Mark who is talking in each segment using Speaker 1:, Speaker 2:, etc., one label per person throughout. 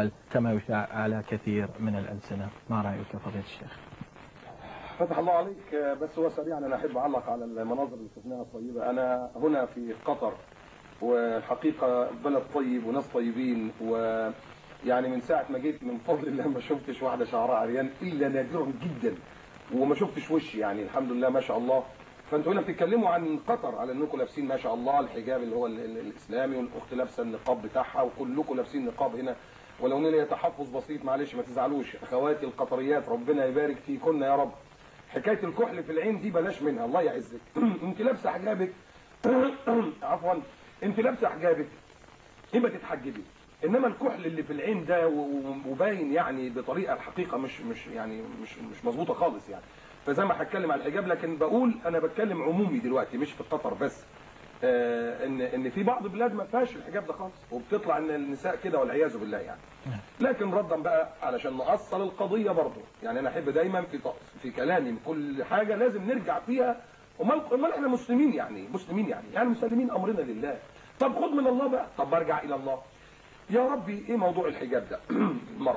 Speaker 1: يقال كما يشاع على كثير من الألسنة. ما رأيك فضيلة الشيخ؟
Speaker 2: فتح الله عليك. بس هو سريعا انا احب اعلق على المناظر اللي شفناها الطيبه. انا هنا في قطر، والحقيقه بلد طيب وناس طيبين، ويعني من ساعه ما جيت من فضل الله ما شفتش واحده شعرها عريان الا نادرا جدا، وما شفتش وش، يعني الحمد لله ما شاء الله. فانتوا هنا بتتكلموا عن قطر على انكم لابسين ما شاء الله الحجاب اللي هو الاسلامي، والاخت لابسه النقاب بتاعها، وكلكم لابسين نقاب هنا. ولو ان لي تحفظ بسيط معلش ما تزعلوش اخواتي القطريات، ربنا يبارك فيكن يا رب. حكايه الكحل في العين دي بلاش منها الله يعزك. انت لابسه حجابك عفوا، انت لابسه حجابك يبقى تتحجبي، انما الكحل اللي في العين ده وباين يعني بطريقه الحقيقه مش مظبوطه خالص يعني. فزي ما هتكلم عن الحجاب، لكن بقول انا بتكلم عمومي دلوقتي مش في قطر بس. ان في بعض البلاد ما فيهاش الحجاب ده خالص، وبتطلع ان النساء كده والعياذ بالله يعني. لكن ردا بقى علشان نأصل القضيه برضه، يعني انا احب دايما في كلامي كل حاجه لازم نرجع فيها. امال احنا مسلمين يعني مسلمين امرنا لله. طب خد من الله بقى، طب برجع الى الله. يا ربي ايه موضوع الحجاب ده؟ المرأة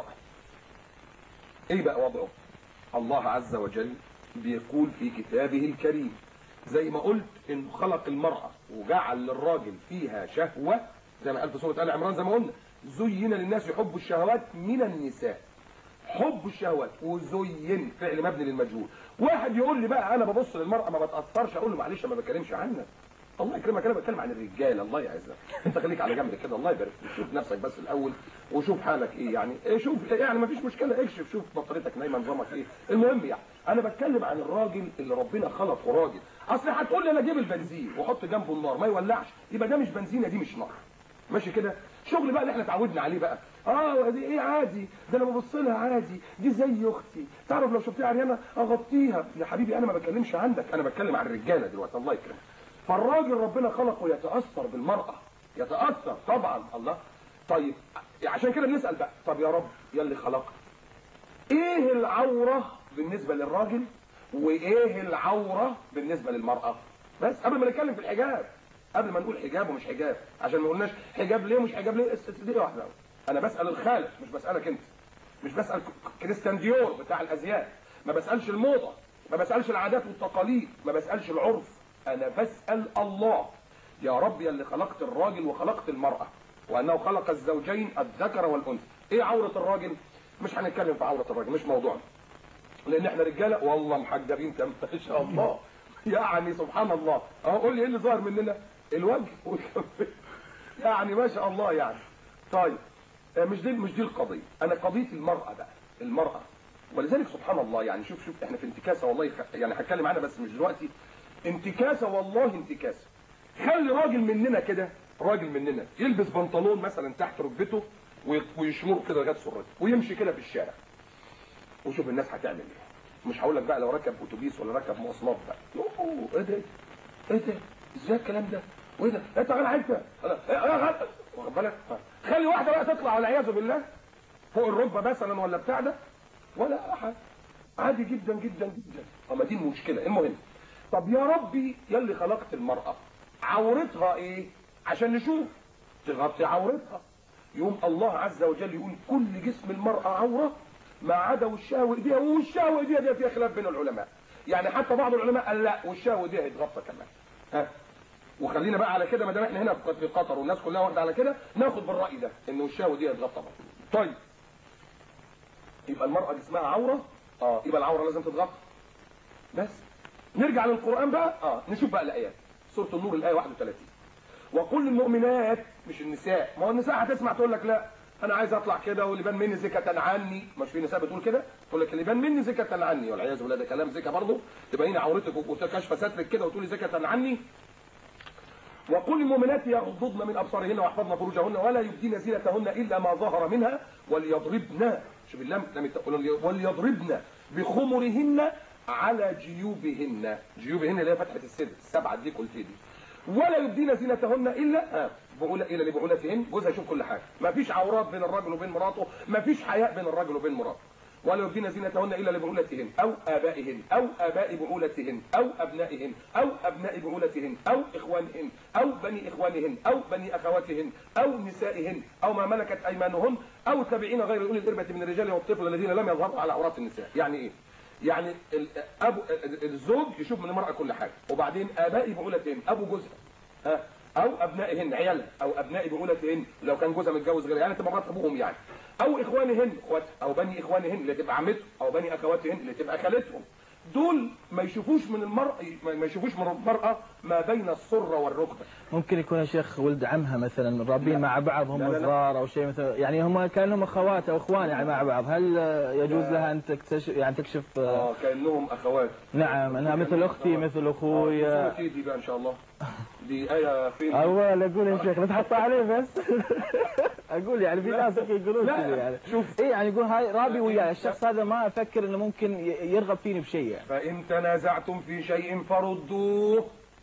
Speaker 2: ايه بقى وضعه؟ الله عز وجل بيقول في كتابه الكريم زي ما قلت انه خلق المرأة وجعل للراجل فيها شهوة، زي ما قال في سورة آل عمران زي ما قلنا زين للناس حب الشهوات من النساء. حب الشهوات وزين فعل مبني للمجهول. واحد يقول لي بقى انا ببص للمرأة ما بتأثرش، اقول له معلش ما بتكلمش عنك، الله يكرمك، انا بتكلم عن الرجال الله يعزك. انت خليك على جنب كده الله يبارك فيك، شوف نفسك بس الاول وشوف حالك ايه يعني، شوف يعني ما فيش مشكله اكشف، شوف بطاريتك نايمه نظامك ايه. المهم يعني انا بتكلم عن الراجل اللي ربنا خلقه راجل. اصل هتقول لي انا اجيب البنزين واحط جنبه النار ما يولعش، يبقى ده مش بنزينه، دي مش نار. ماشي كده شغل بقى اللي احنا اتعودنا عليه بقى. دي ايه عادي، ده انا ببص لها عادي، دي زي اختي، تعرف لو شفتيها عريانه اغطيها. يا حبيبي انا ما بتكلمش عندك، انا بتكلم عن الرجاله دلوقتي الله يكرمك. فالراجل ربنا خلقه يتأثر بالمرأة، يتأثر طبعا الله. طيب عشان كده بنسأل بقى، طب يا رب يا اللي خلقه ايه العورة بالنسبة للراجل وايه العورة بالنسبة للمرأة؟ بس قبل ما نتكلم في الحجاب، قبل ما نقول حجاب ومش حجاب، عشان ما قلناش حجاب ليه ومش حجاب ليه، دي واحدة. انا بسأل الخالق مش بسألك انت، مش بسأل كريستيان ديور بتاع الازياء، ما بسألش الموضة، ما بسألش العادات والتقاليد، ما بسألش العرف، انا بسأل الله. يا رب يا اللي خلقت الراجل وخلقت المرأة، وانه خلق الزوجين الذكر والانثى. ايه عورة الراجل؟ مش هنتكلم في عورة الراجل، مش موضوعنا، لان احنا رجاله والله محجبين كم ما شاء الله يعني سبحان الله. اهو قول لي ايه اللي ظاهر مننا؟ الوجه يعني ما شاء الله يعني. طيب مش دي القضيه، انا قضيه المرأة بقى، المرأة. ولذلك سبحان الله يعني شوف احنا في انتكاسه والله، يعني هتكلم عنها بس مش دلوقتي. انتكاسه والله انتكاسه. خلي راجل مننا كده، راجل مننا يلبس بنطلون مثلا تحت ركبته ويشمر كده لغايه سرته ويمشي كده في الشارع، وشوف الناس هتعمل ايه. مش هقول لك بقى لو ركب اتوبيس ولا ركب مواصلات بقى، ايه ده ايه ده ازاي الكلام ده وايه ده انت غير عايزه واخد بالك. خلي واحده بقى تطلع والعياذ بالله فوق الركبه مثلا ولا بتاع ده ولا احد، عادي جدا جدا جدا. اما دي المشكله. المهم طب يا ربي يا اللي خلقت المرأة عورتها ايه عشان نشوف تغطي عورتها؟ يوم الله عز وجل يقول كل جسم المرأة عورة ما عدا وشها وايديها، والشها وايديها دي فيها خلاف بين العلماء، يعني حتى بعض العلماء قال لا والشها وايديها هيتغطى كمان. وخلينا بقى على كده ما دام احنا هنا في قطر والناس كلها واخده على كده، ناخد بالراي ده ان وشها وايديها هيتغطى برضه. طيب يبقى المرأة جسمها عورة، يبقى العورة لازم تتغطى. بس نرجع للقرآن بقى، نشوف بقى الآيات. سورة النور الآية 31 وكل المؤمنات، مش النساء، ما هو النساء هتسمع تقول لك لا انا عايز اطلع كده واللي بان مني زكاة عني، مش في نساء بتقول كده، تقول لك اللي بان مني زكاة عني، والعياذ بالله ده كلام زكاة برضه، تبين عورتك وكشف سترك كده وتقولي زكاة عني. وكل المؤمنات يغضضن من ابصارهن ويحفظن فروجهن ولا يبدين زينتهن الا ما ظهر منها وليضربن، شوف اللام وليضربن بخمرهن على جيوبهن. جيوبهن اللي هي فتحه الصدر السبعه دي قلت دي. ولا يبدين زينتهن الا الا لبعولتهن، جوزها يشوف كل حاجه، ما فيش عورات بين الرجل وبين مراته، ما فيش حياء بين الرجل وبين مراته. ولا يبدين زينتهن الا لبعولتهن او ابائهن او اباء بعولتهن او ابنائهن او ابناء بعولتهن او اخوانهن او بني اخوانهن او بني اخواتهن او نسائهن او ما ملكت ايمانهن او التابعين غير اولي الاربه من الرجال والطفل الذين لم يظهروا على عورات النساء. يعني ايه؟ يعني الزوج يشوف من المراه كل حاجه، وبعدين اباء بعولتهن ابو جوزها او ابنائهن عيالها او ابناء بعولتهن لو كان جوزها متجوز غير يعني تبقى مرات ابوهم يعني، او اخوانهن اخواتها او بني اخوانهن اللي تبقى عمتهم او بني اخواتهن اللي تبقى خالتهم. دول ما يشوفوش من المرأة ما بين السرة والركبة.
Speaker 1: ممكن يكون يا شيخ ولد عمها مثلا رابين مع بعض هم صغار او شيء مثلا، يعني هم كانهم اخوات او اخوان يعني مع بعض، هل يجوز لها ان تكشف
Speaker 2: كانهم اخوات؟
Speaker 1: نعم، انها مثل اختي مثل اخوي.
Speaker 2: دي بقى ان شاء الله دي آية فين؟
Speaker 1: اول اقول يا شيخ لا تحطها عليه بس اقول يعني في ناس يقولون كذا يعني. شوف ايه يعني يقول هاي رابي وياي الشخص هذا ما افكر انه ممكن يرغب فيني بشيء يعني.
Speaker 2: فان تنازعتم في شيء فردوه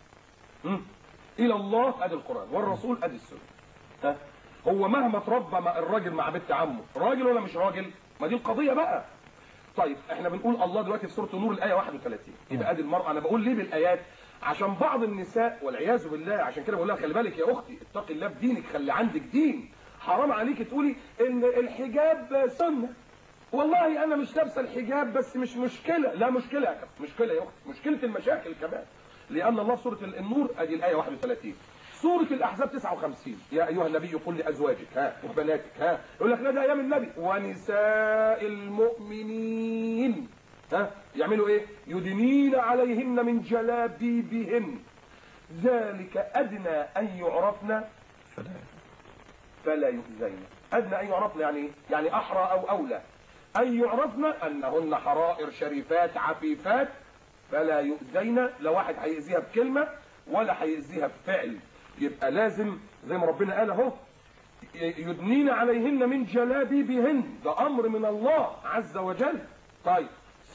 Speaker 2: الى الله ادي القران والرسول ادي السنه. هو مهما تربى الراجل مع بنت عمه راجل ولا مش راجل؟ ما دي القضيه بقى. طيب احنا بنقول الله دلوقتي في سوره النور الايه 31 يبقى ادي المراه. انا بقول ليه بالايات؟ عشان بعض النساء والعياذ بالله، عشان كده بقول لها خلي بالك يا اختي اتقي الله في دينك، خلي عندك دين. حرام عليك تقولي ان الحجاب سنه. والله انا مش لابسه الحجاب بس مش مشكله. لا مشكله يا كابتن، مشكله يا اختي، مشكله المشاكل كمان. لان الله في سوره النور ادي الايه 31. سوره الاحزاب 59 يا ايها النبي قل لازواجك وبناتك يقول لك نادى ايام النبي ونساء المؤمنين يعملوا ايه؟ يدنين عليهن من جلابيبهن ذلك ادنى ان يعرفن فلا يؤذين. ادنى ان يعرفن يعني ايه؟ يعني احرى او اولى ان يعرفن انهن حرائر شريفات عفيفات فلا يؤذين. لا واحد هيأذيها بكلمه ولا هيأذيها بفعل. يبقى لازم زي ما ربنا قال اهو يدنين عليهن من جلابيبهن، ده امر من الله عز وجل. طيب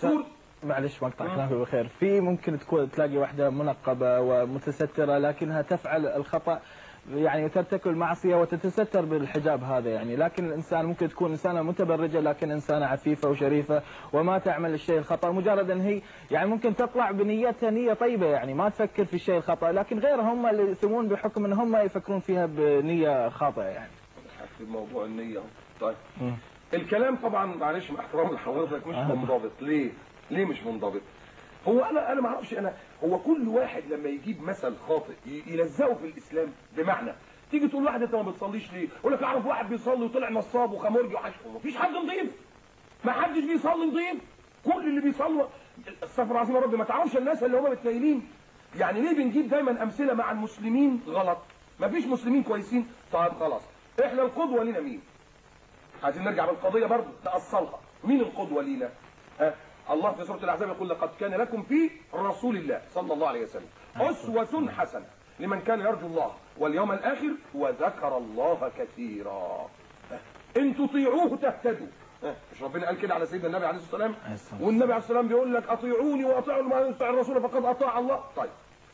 Speaker 1: معلش مقطع كلامك بخير. في ممكن تلاقي واحدة منقبة ومتسترة لكنها تفعل الخطأ يعني ترتكب المعصية وتتستر بالحجاب هذا يعني، لكن الإنسان ممكن تكون إنسانة متبرجة لكن إنسانة عفيفة وشريفة وما تعمل الشيء الخطأ، مجرد أن هي يعني ممكن تطلع بنيتها نية طيبة يعني ما تفكر في الشيء الخطأ، لكن غيرهم هم اللي يثمون بحكم أن هم يفكرون فيها بنية خاطئة يعني.
Speaker 2: في موضوع النية. طيب الكلام طبعا معلش مع احترام لحضرتك مش منضبط. ليه مش منضبط؟ هو انا ما اعرفش. هو كل واحد لما يجيب مثل خاطئ يلزقه في الاسلام. بمعنى تيجي تقول واحد انت ما بتصليش ليه؟ يقول لك اعرف واحد بيصلي وطلع نصاب وخمرجي وحشو. مفيش حد نظيف، ما حدش بيصلي نظيف. كل اللي بيصلوا استغفر العظيم يا رب. ما تعرفش الناس اللي هم متنيلين يعني. ليه بنجيب دايما امثله مع المسلمين غلط؟ مفيش مسلمين كويسين. طيب خلاص احنا القدوه لينا مين؟ عايزين نرجع بالقضيه برضه نأصلها. مين القدوه لينا؟ الله في سورة الأحزاب يقول لقد كان لكم في رسول الله صلى الله عليه وسلم أسوة حسنة لمن كان يرجو الله واليوم الآخر وذكر الله كثيرا. إن تطيعوه تهتدوا. مش ربنا قال كده على سيدنا النبي عليه الصلاة والسلام؟ والنبي عليه الصلاة والسلام بيقول لك أطيعوني وأطيعوا ما يطيع الرسول فقد أطاع الله. طيب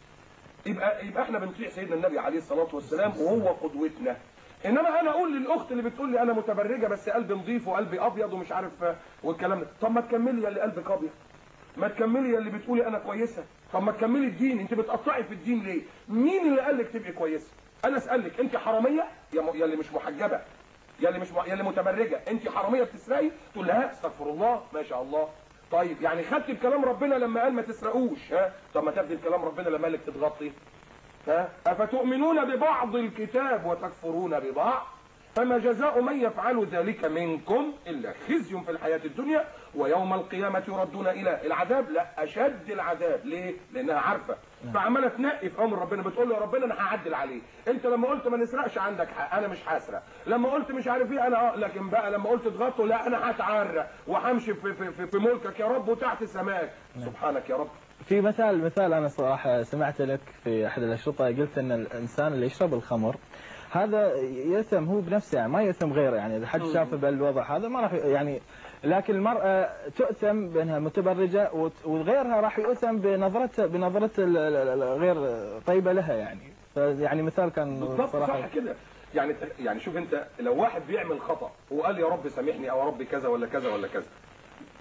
Speaker 2: يبقى احنا بنطيع سيدنا النبي عليه الصلاة والسلام وهو قدوتنا. انما انا اقول للاخت اللي بتقول لي انا متبرجه بس قلبي نظيف وقلبي ابيض ومش عارف والكلام ده، طب ما تكملي يا اللي قلبك ابيض، ما تكملي يا اللي بتقولي انا كويسه، طب ما تكملي الدين. انت بتقطعي في الدين ليه؟ مين اللي قال لك تبقي كويسه؟ انا اسالك انت حراميه يا اللي مش محجبه يا اللي متبرجه، انت حراميه بتسرقي؟ تقول لها استغفر الله ما شاء الله. طيب يعني خدت بكلام ربنا لما قال ما تسرقوش، طب ما تاخدي بكلام ربنا لما قال لك تتغطي. أفتؤمنون ببعض الكتاب وتكفرون ببعض فما جزاء من يفعل ذلك منكم إلا خزي في الحياة الدنيا ويوم القيامة يردون إلى العذاب لا أشد العذاب. ليه؟ لأنها عارفة فعمالة تنقي في أمر ربنا. بتقول له يا ربنا أنا هعدل عليه. أنت لما قلت ما نسرقش عندك حق، أنا مش هسرق. لما قلت مش عارف إيه أنا لكن بقى لما قلت تغطوا لا أنا هتعرى وهمشي في ملكك يا رب وتحت سماك. سبحانك يا رب.
Speaker 1: في مثال أنا صراحة سمعت لك في أحد الأشرطة قلت أن الإنسان اللي يشرب الخمر هذا يثم هو بنفسه يعني ما يثم غيره يعني إذا حد شافه بالوضع هذا ما راح يعني، لكن المرأة تؤثم بأنها متبرجة وغيرها راح يؤثم بنظرة غير طيبة لها يعني. فيعني مثال كان صراحة
Speaker 2: صح كده يعني شوف أنت لو واحد بيعمل خطأ وقال يا رب سامحني أو يا رب كذا ولا كذا ولا كذا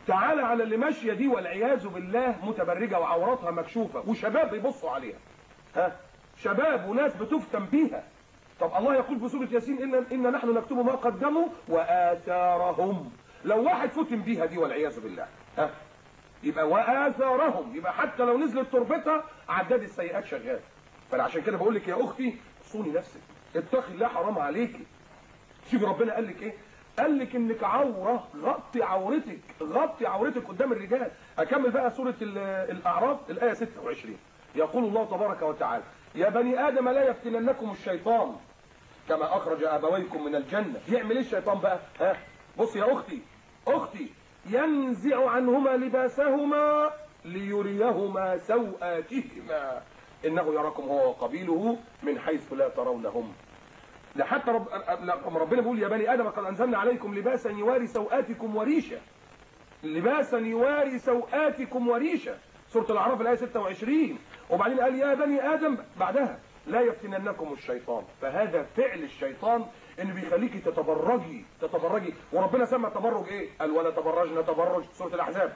Speaker 2: تعالى على اللي ماشيه دي والعياذ بالله متبرجه وعوراتها مكشوفه وشباب بيبصوا عليها، ها، شباب وناس بتفتن بيها. طب الله يقول في سوره ياسين إن نحن نكتب ما قدموا واثارهم. لو واحد فتن بيها دي والعياذ بالله، ها، يبقى واثارهم، يبقى حتى لو نزلت تربتها عداد السيئات شغال. فانا عشان كده بقول لك يا اختي صوني نفسك، اتقي الله، حرام عليكي. شوفي ربنا قال لك ايه؟ قال لك انك عوره، غطي عورتك، غطي عورتك قدام الرجال. اكمل بقى سوره الاعراف الايه 26. يقول الله تبارك وتعالى: يا بني ادم لا يفتننكم الشيطان كما اخرج ابويكم من الجنه. يعمل ايه الشيطان بقى؟ ها، بص يا اختي، ينزع عنهما لباسهما ليريهما سوآتهما انه يراكم هو وقبيله من حيث لا ترونهم. لحتى ربنا بيقول: يا بني ادم قد انزلنا عليكم لباسا يواري سوآتكم وريشا. لباسا يواري سوآتكم وريشا، سوره الاعراف الايه 26. وبعدين قال: يا بني ادم بعدها لا يفتننكم الشيطان. فهذا فعل الشيطان انه بيخليكي تتبرجي. وربنا سمى التبرج ايه؟ قال: ولا تبرجن تبرج سوره الاحزاب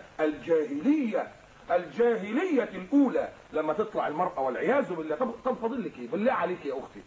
Speaker 2: الجاهليه الاولى، لما تطلع المراه والعياذ بالله. طب فاضل لك ايه بالله عليك يا اختي؟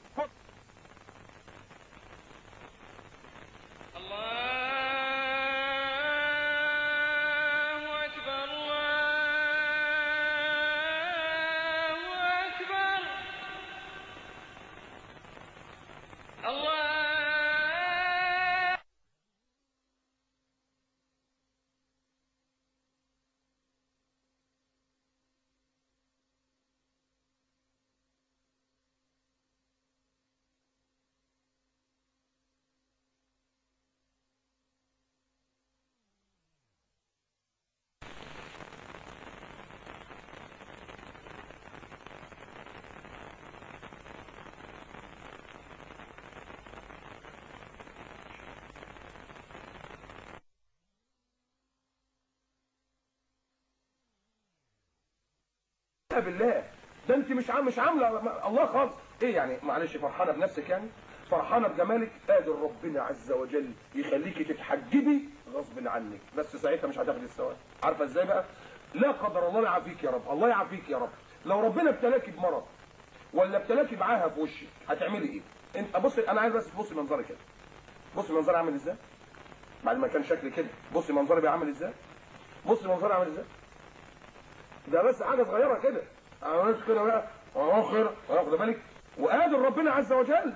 Speaker 2: بالله ده انت مش عامله الله خالص. ايه يعني؟ معلش، فرحانه بنفسك يعني؟ فرحانه بجمالك؟ قادر ربنا عز وجل يخليكي تتحجبي غصب عنك، بس ساعتها مش هتاخدي الثواب. عارفه ازاي بقى؟ لا قدر الله يعافيك يا رب، الله يعافيك يا رب. لو ربنا ابتلاكي بمرض ولا ابتلاكي بعاهه في وشك هتعملي ايه؟ انت بصي، انا عايز بس تبصي منظري كده، بصي منظري عامل ازاي بعد ما كان شكلي كده. بصي منظري بقى عامل ازاي، بصي منظري عامل ازاي. ده بس حاجه صغيره كده، عملت كده بقى اخر، واخد بالك؟ وقادر ربنا عز وجل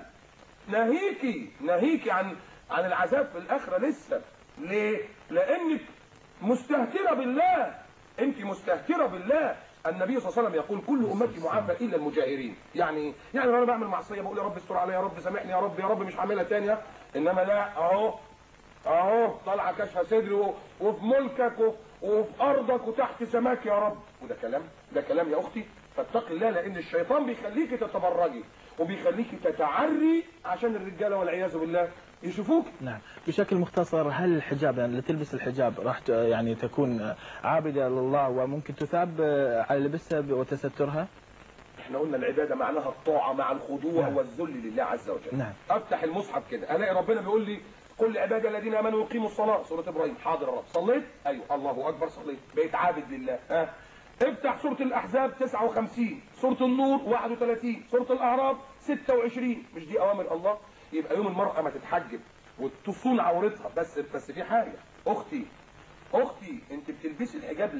Speaker 2: ناهيكي عن العذاب في الاخره لسه. ليه؟ لانك مستهتره بالله، انت مستهتره بالله. النبي صلى الله عليه وسلم يقول: كل امتي معافى الا المجاهرين. يعني انا بعمل معصيه بقول: يا رب استر عليا، يا رب سامحني، يا رب مش هعملها تاني. انما لا، اهو طالعه كشف صدري وفي ملكك وفي ارضك وتحت سماك يا رب. وده كلام يا اختي. فاتقي الله، لان الشيطان بيخليكي تتبرجي وبيخليكي تتعري عشان الرجاله والعياذ بالله يشوفوك.
Speaker 1: نعم. بشكل مختصر، هل الحجاب يعني اللي تلبس الحجاب راح يعني تكون عابده لله وممكن تثاب على لبسها وتسترها؟
Speaker 2: احنا قلنا العباده معناها الطاعه مع الخضوع
Speaker 1: نعم.
Speaker 2: والذل لله عز وجل.
Speaker 1: نعم.
Speaker 2: افتح المصحف كده الاقي ربنا بيقول لي: قل لعبادي الذين امنوا يقيموا الصلاه، سوره ابراهيم. حاضر يا رب. صليت؟ ايوه، الله اكبر، صليت، بقيت عابد لله. ها، افتح سوره الاحزاب 59، سوره النور 31، سوره الاعراف 26. مش دي اوامر الله؟ يبقى يوم المراه ما تتحجب وتصون عورتها. بس في حاجه، اختي انت بتلبسي الحجاب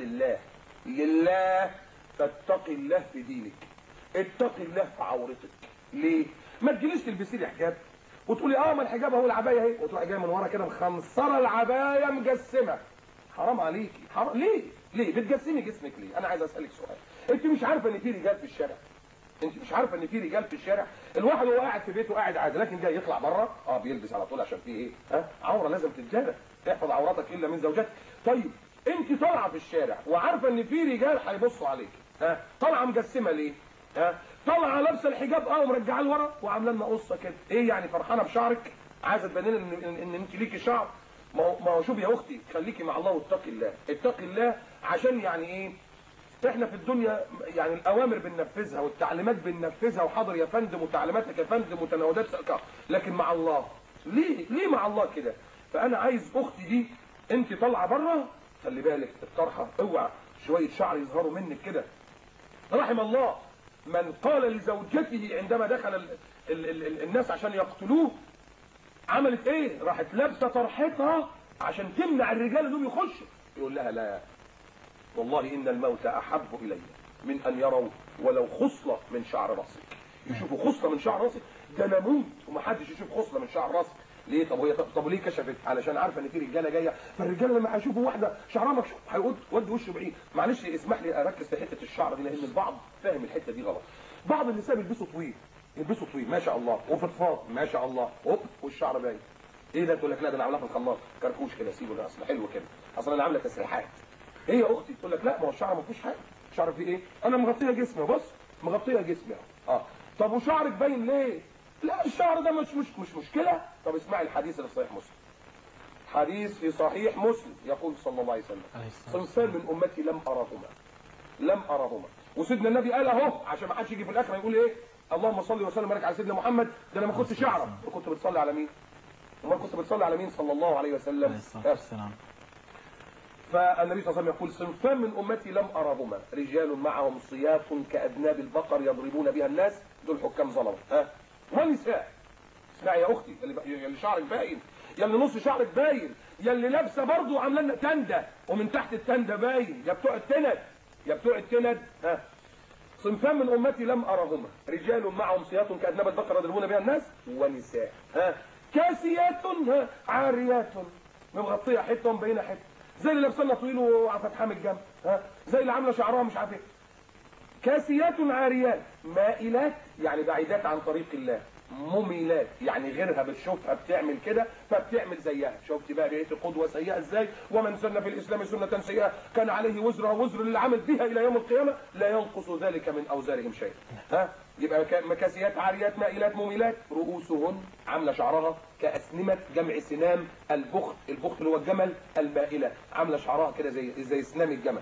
Speaker 2: لله، فاتقي الله في دينك، اتقي الله في عورتك. ليه؟ ما تجيليش تلبسي لي حجاب وتقولي: ما الحجاب اهو، العبايه اهي، وتروحي جايه من ورا كده مخنصره العبايه مجسمه. حرام عليكي، حرام. ليه بتجسمي جسمك ليه؟ انا عايز اسالك سؤال. انت مش عارفه ان في رجال في الشارع؟ الواحد وهو قاعد في بيته قاعد عادي، لكن جاي يطلع بره بيلبس على طول عشان فيه ايه؟ عوره لازم تتجرى. احفظ عوراتك الا من زوجتك. طيب انت طالعه في الشارع وعارفه ان في رجال هيبصوا عليك، طالعه مجسمه ليه؟ طالعه لابسه الحجاب ومرجعاه لورا وعامله لنا قصه كده. ايه يعني؟ فرحانه بشعرك؟ عايزه تبين ان انت ليكي شعر؟ ما هو شوفي يا اختي، خليكي مع الله اتقي الله عشان يعني ايه؟ احنا في الدنيا يعني الاوامر بننفذها والتعليمات بننفذها، وحاضر يا فندم وتعليماتك يا فندم وتناوبات، لكن مع الله ليه مع الله كده؟ فانا عايز اختي دي انت طالعه بره خلي بالك الطرحه اوعى شويه شعر يظهروا منك كده. رحم الله من قال لزوجته عندما دخل الناس عشان يقتلوه عملت ايه؟ راحت لابسه طرحتها عشان تمنع الرجال انهم يخشوا. يقول لها لا والله ان الموت احب الي من ان يروا ولو خصله من شعر راسك. يشوفوا خصله من شعر راسك ده انا اموت ومحدش يشوف خصله من شعر راسك. ليه؟ طب ليه كشفت؟ علشان عارفه ان في رجاله جايه، فالرجاله لما هيشوفوا واحده شعرها مكشوف هيودي وشه بعيد. معلش اسمح لي اركز في حته الشعر دي لان البعض فاهم الحته دي غلط. بعض النساء بيلبسوا طويل ما شاء الله وفضفاض ما شاء الله والشعر باين. ايه ده؟ تقول لك لا ده انا عاملاه في الخلاط كركوش كده سيبه ده اصل حلو كده اصل انا عامله تسريحات. ايه يا اختي؟ تقول لك لا ما هو الشعر ما فيهوش حاجه. الشعر فيه ايه؟ انا مغطيه جسمي بص مغطيه جسمي طب وشعرك باين ليه؟ لا الشعر ده مش مشكله. طب اسمعي الحديث اللي في صحيح مسلم. حديث في صحيح مسلم يقول صلى الله عليه وسلم صنفان من امتي لم ارهما. وسيدنا النبي قال اهو عشان ما حدش يجي في الاخره يقول ايه اللهم صل وسلم وبارك على سيدنا محمد ده انا ما كنتش اعرف. كنت بتصلي على مين؟ امال كنت بتصلي على مين صلى الله عليه وسلم؟ فالنبي صلى الله عليه وسلم يقول صنفان من امتي لم ارهما رجال معهم صياط كاذناب البقر يضربون بها الناس دول حكام ظلمه ونساء. اسمعي يا اختي اللي شعرك باين يا اللي نص شعرك باين يا اللي لابسه برضه عامله لنا تنده ومن تحت التنده باين يا بتوع التند صنفان من امتي لم ارهما رجال معهم صياط كاذناب البقر يضربون بها الناس ونساء كاسيات عاريات مغطيه حته ومبينه حته زي اللي لابسه طويل وفتحها من الجنب زي اللي عامله شعرها مش عارف ايه. كاسيات عاريات مائلات يعني بعيدات عن طريق الله مميلات يعني غيرها بتشوفها بتعمل كده فبتعمل زيها. شفت بقى بقيت قدوه سيئه ازاي؟ ومن سن في الاسلام سنه سيئه كان عليه وزرها وزر اللي عمل بها الى يوم القيامه لا ينقص ذلك من اوزارهم شيء. يبقى كاسيات عاريات مائلات مميلات رؤوسهن عامله شعرها كاسنمه جمع سنام البخت اللي هو الجمل المائله عامله شعرها كده زي سنام الجمل.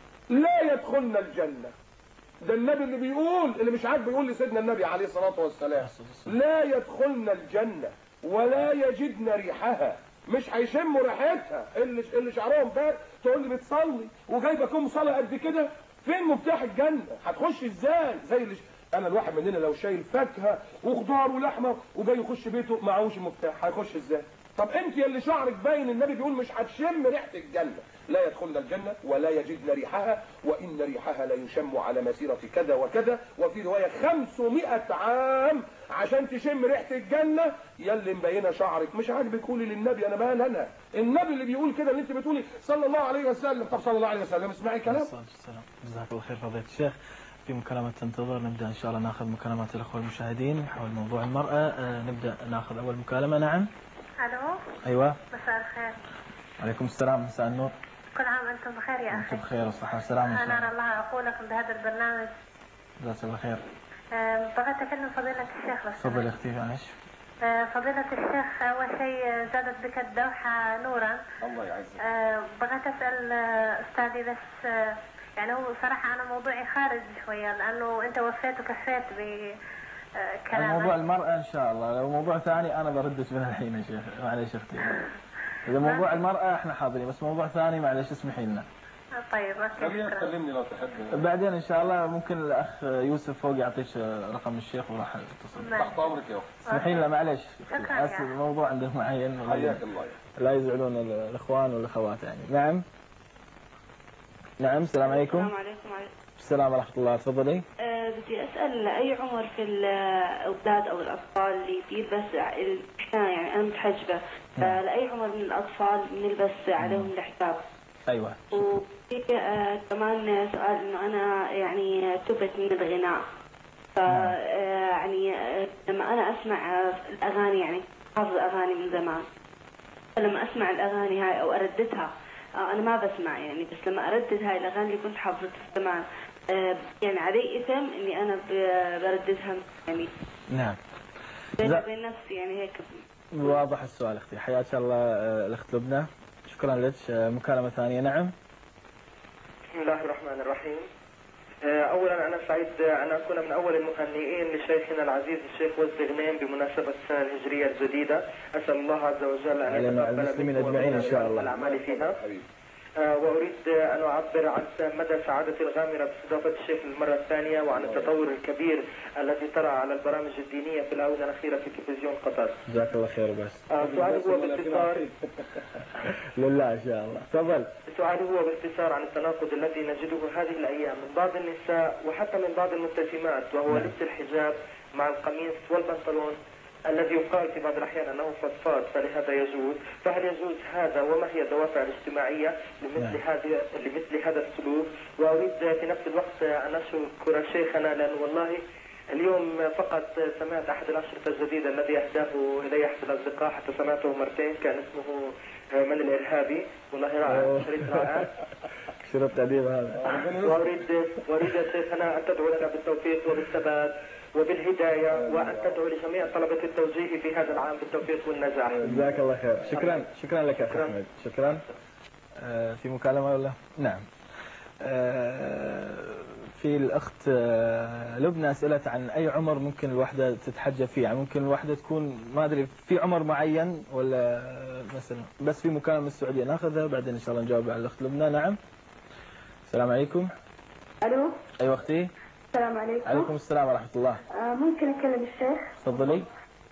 Speaker 2: لا يدخلن الجنه. ده النبي اللي بيقول اللي مش عارف بيقول لسيدنا النبي عليه الصلاه والسلام لا يدخلن الجنه ولا يجدن ريحها. مش هيشموا ريحتها اللي شعرهم بارد. تقول لي بتصلي وجايبه كم صلاه قد كده فين مفتاح الجنه؟ هتخش ازاي؟ زي اللي انا الواحد مننا لو شايل فاكهه وخضار ولحمه وجاي يخش بيته معهوش المفتاح هيخش ازاي؟ طب انت اللي شعرك باين النبي بيقول مش هتشم ريحه الجنه. لا يدخلن الجنه ولا يجدن ريحها وان ريحها لا يشم على مسيره كذا وكذا. وفي روايه 500 عام عشان تشم ريحه الجنه. يا اللي مبينه شعرك مش عاجبك قولي للنبي انا مال انا. النبي اللي بيقول كده اللي انت بتقولي صلى الله عليه وسلم. طب صلى الله عليه وسلم اسمعي كلام.
Speaker 1: جزاك الله خير فضيله الشيخ. في مكالمات تنتظر نبدا ان شاء الله ناخذ مكالمات الاخوه المشاهدين حول موضوع المراه. نبدا ناخذ اول مكالمه. نعم.
Speaker 3: الو.
Speaker 1: ايوه.
Speaker 3: مساء الخير.
Speaker 1: عليكم السلام. مساء النور.
Speaker 3: كل عام وانتم بخير يا اخي.
Speaker 1: انتم بخير والصحه والسلامه ان شاء الله.
Speaker 3: انا الله عقولكم بهذا البرنامج.
Speaker 1: جزاك الله خير.
Speaker 3: بغيت اكلم فضيله الشيخ بس.
Speaker 1: تفضل يا اختي. معلش.
Speaker 3: فضيله الشيخ اول شيء زادت بك الدوحه نورا.
Speaker 2: الله يعزك.
Speaker 3: بغيت اسال استاذي بس يعني هو صراحه انا موضوعي خارج شويه لانه انت وفيت وكفيت بكلامك.
Speaker 1: موضوع المراه ان شاء الله. لو موضوع ثاني انا بردش من الحين يا شيخ. معلش اختي. اذا موضوع المراه احنا حاضرين بس موضوع ثاني معلش اسمحي لنا.
Speaker 3: طيب اوكي.
Speaker 2: تكلمني لو تحب.
Speaker 1: بعدين ان شاء الله ممكن الاخ يوسف فوق يعطيك رقم الشيخ وراح يتصل.
Speaker 2: تحت امرك يا اخي.
Speaker 1: اسمحي لنا معلش.
Speaker 3: شكرا.
Speaker 1: الموضوع عندنا معين.
Speaker 2: حياك الله.
Speaker 1: لا يزعلون الاخوان والاخوات يعني. نعم. نعم. السلام عليكم.
Speaker 4: السلام عليكم.
Speaker 1: السلام ورحمة الله. تفضلي.
Speaker 4: بدي أسأل أي عمر في الأولاد أو الأطفال اللي بيلبس الحجاب يعني أنا متحجبة لأي عمر من الأطفال بنلبس عليهم الحجاب؟
Speaker 1: أيوة.
Speaker 4: وفي كمان سؤال إنه أنا يعني تبت من الغناء يعني لما أنا أسمع الأغاني يعني حافظ أغاني من زمان لما أسمع الأغاني هاي أو أرددها أنا ما بسمع يعني بس لما أردد هاي الأغاني اللي كنت حافظتها زمان يعني علي إثم إني أنا برددها يعني.
Speaker 1: نعم.
Speaker 4: بين نفسي يعني هيك.
Speaker 1: واضح السؤال أختي. حياك الله الأخت لبنى. شكرا لك. مكالمة ثانية. نعم.
Speaker 5: بسم الله الرحمن الرحيم. أولا أنا سعيد أن أكون من أول المهنئين لشيخنا العزيز الشيخ وزد غنيم بمناسبة السنة الهجرية الجديدة. أسأل الله عز وجل أن يتقبل
Speaker 1: المسلمين أجمعين إن شاء الله
Speaker 5: الأعمال فيها. وأريد أن أعبر عن مدى سعادتي الغامرة باستضافة الشيخ للمرة الثانية وعن التطور الكبير الذي طرأ على البرامج الدينية في الآونة الأخيرة في تلفزيون قطر.
Speaker 1: جزاك الله خير. بس
Speaker 5: سؤالي هو باختصار
Speaker 1: لله إن شاء الله. تفضل.
Speaker 5: سؤالي هو باختصار عن التناقض الذي نجده هذه الأيام من بعض النساء وحتى من بعض الملتزمات، وهو لبس الحجاب مع القميص والبنطلون الذي يقال في بعض الأحيان أنه فضفاض، فلهذا يجوز. فهل يجوز هذا، وما هي الدوافع الاجتماعية لمثل هذا السلوك؟ وأريد في نفس الوقت أن أشكر شيخنا، لأن والله اليوم فقط سمعت أحد الأشرطة الجديدة الذي أهداه إلي أحد الأصدقاء، حتى سمعته مرتين، كان اسمه من الإرهابي، والله رائع، شريط رائع.
Speaker 1: شرط قديم هذا.
Speaker 5: وأريد يا شيخنا أن تدعو لنا بالتوفيق وبالثبات وبالهداية، وأن تدعو لجميع طلبة التوجيه في هذا العام بالتوفيق والنجاح.
Speaker 1: جزاك الله خير. شكرا لك أخي أحمد. شكرا. في مكالمة ولا؟ نعم. في الأخت لبنى سألت عن أي عمر ممكن الوحدة تتحجب فيه، يعني ممكن الوحدة تكون ما أدري في عمر معين ولا مثلا، بس في مكالمة من السعودية ناخذها بعدين إن شاء الله نجاوب على الأخت لبنى. نعم. السلام عليكم.
Speaker 6: ألو.
Speaker 1: أيوة أختي.
Speaker 6: السلام عليكم.
Speaker 1: عليكم السلام ورحمة الله.
Speaker 6: ممكن أكلم الشيخ؟
Speaker 1: تفضلي.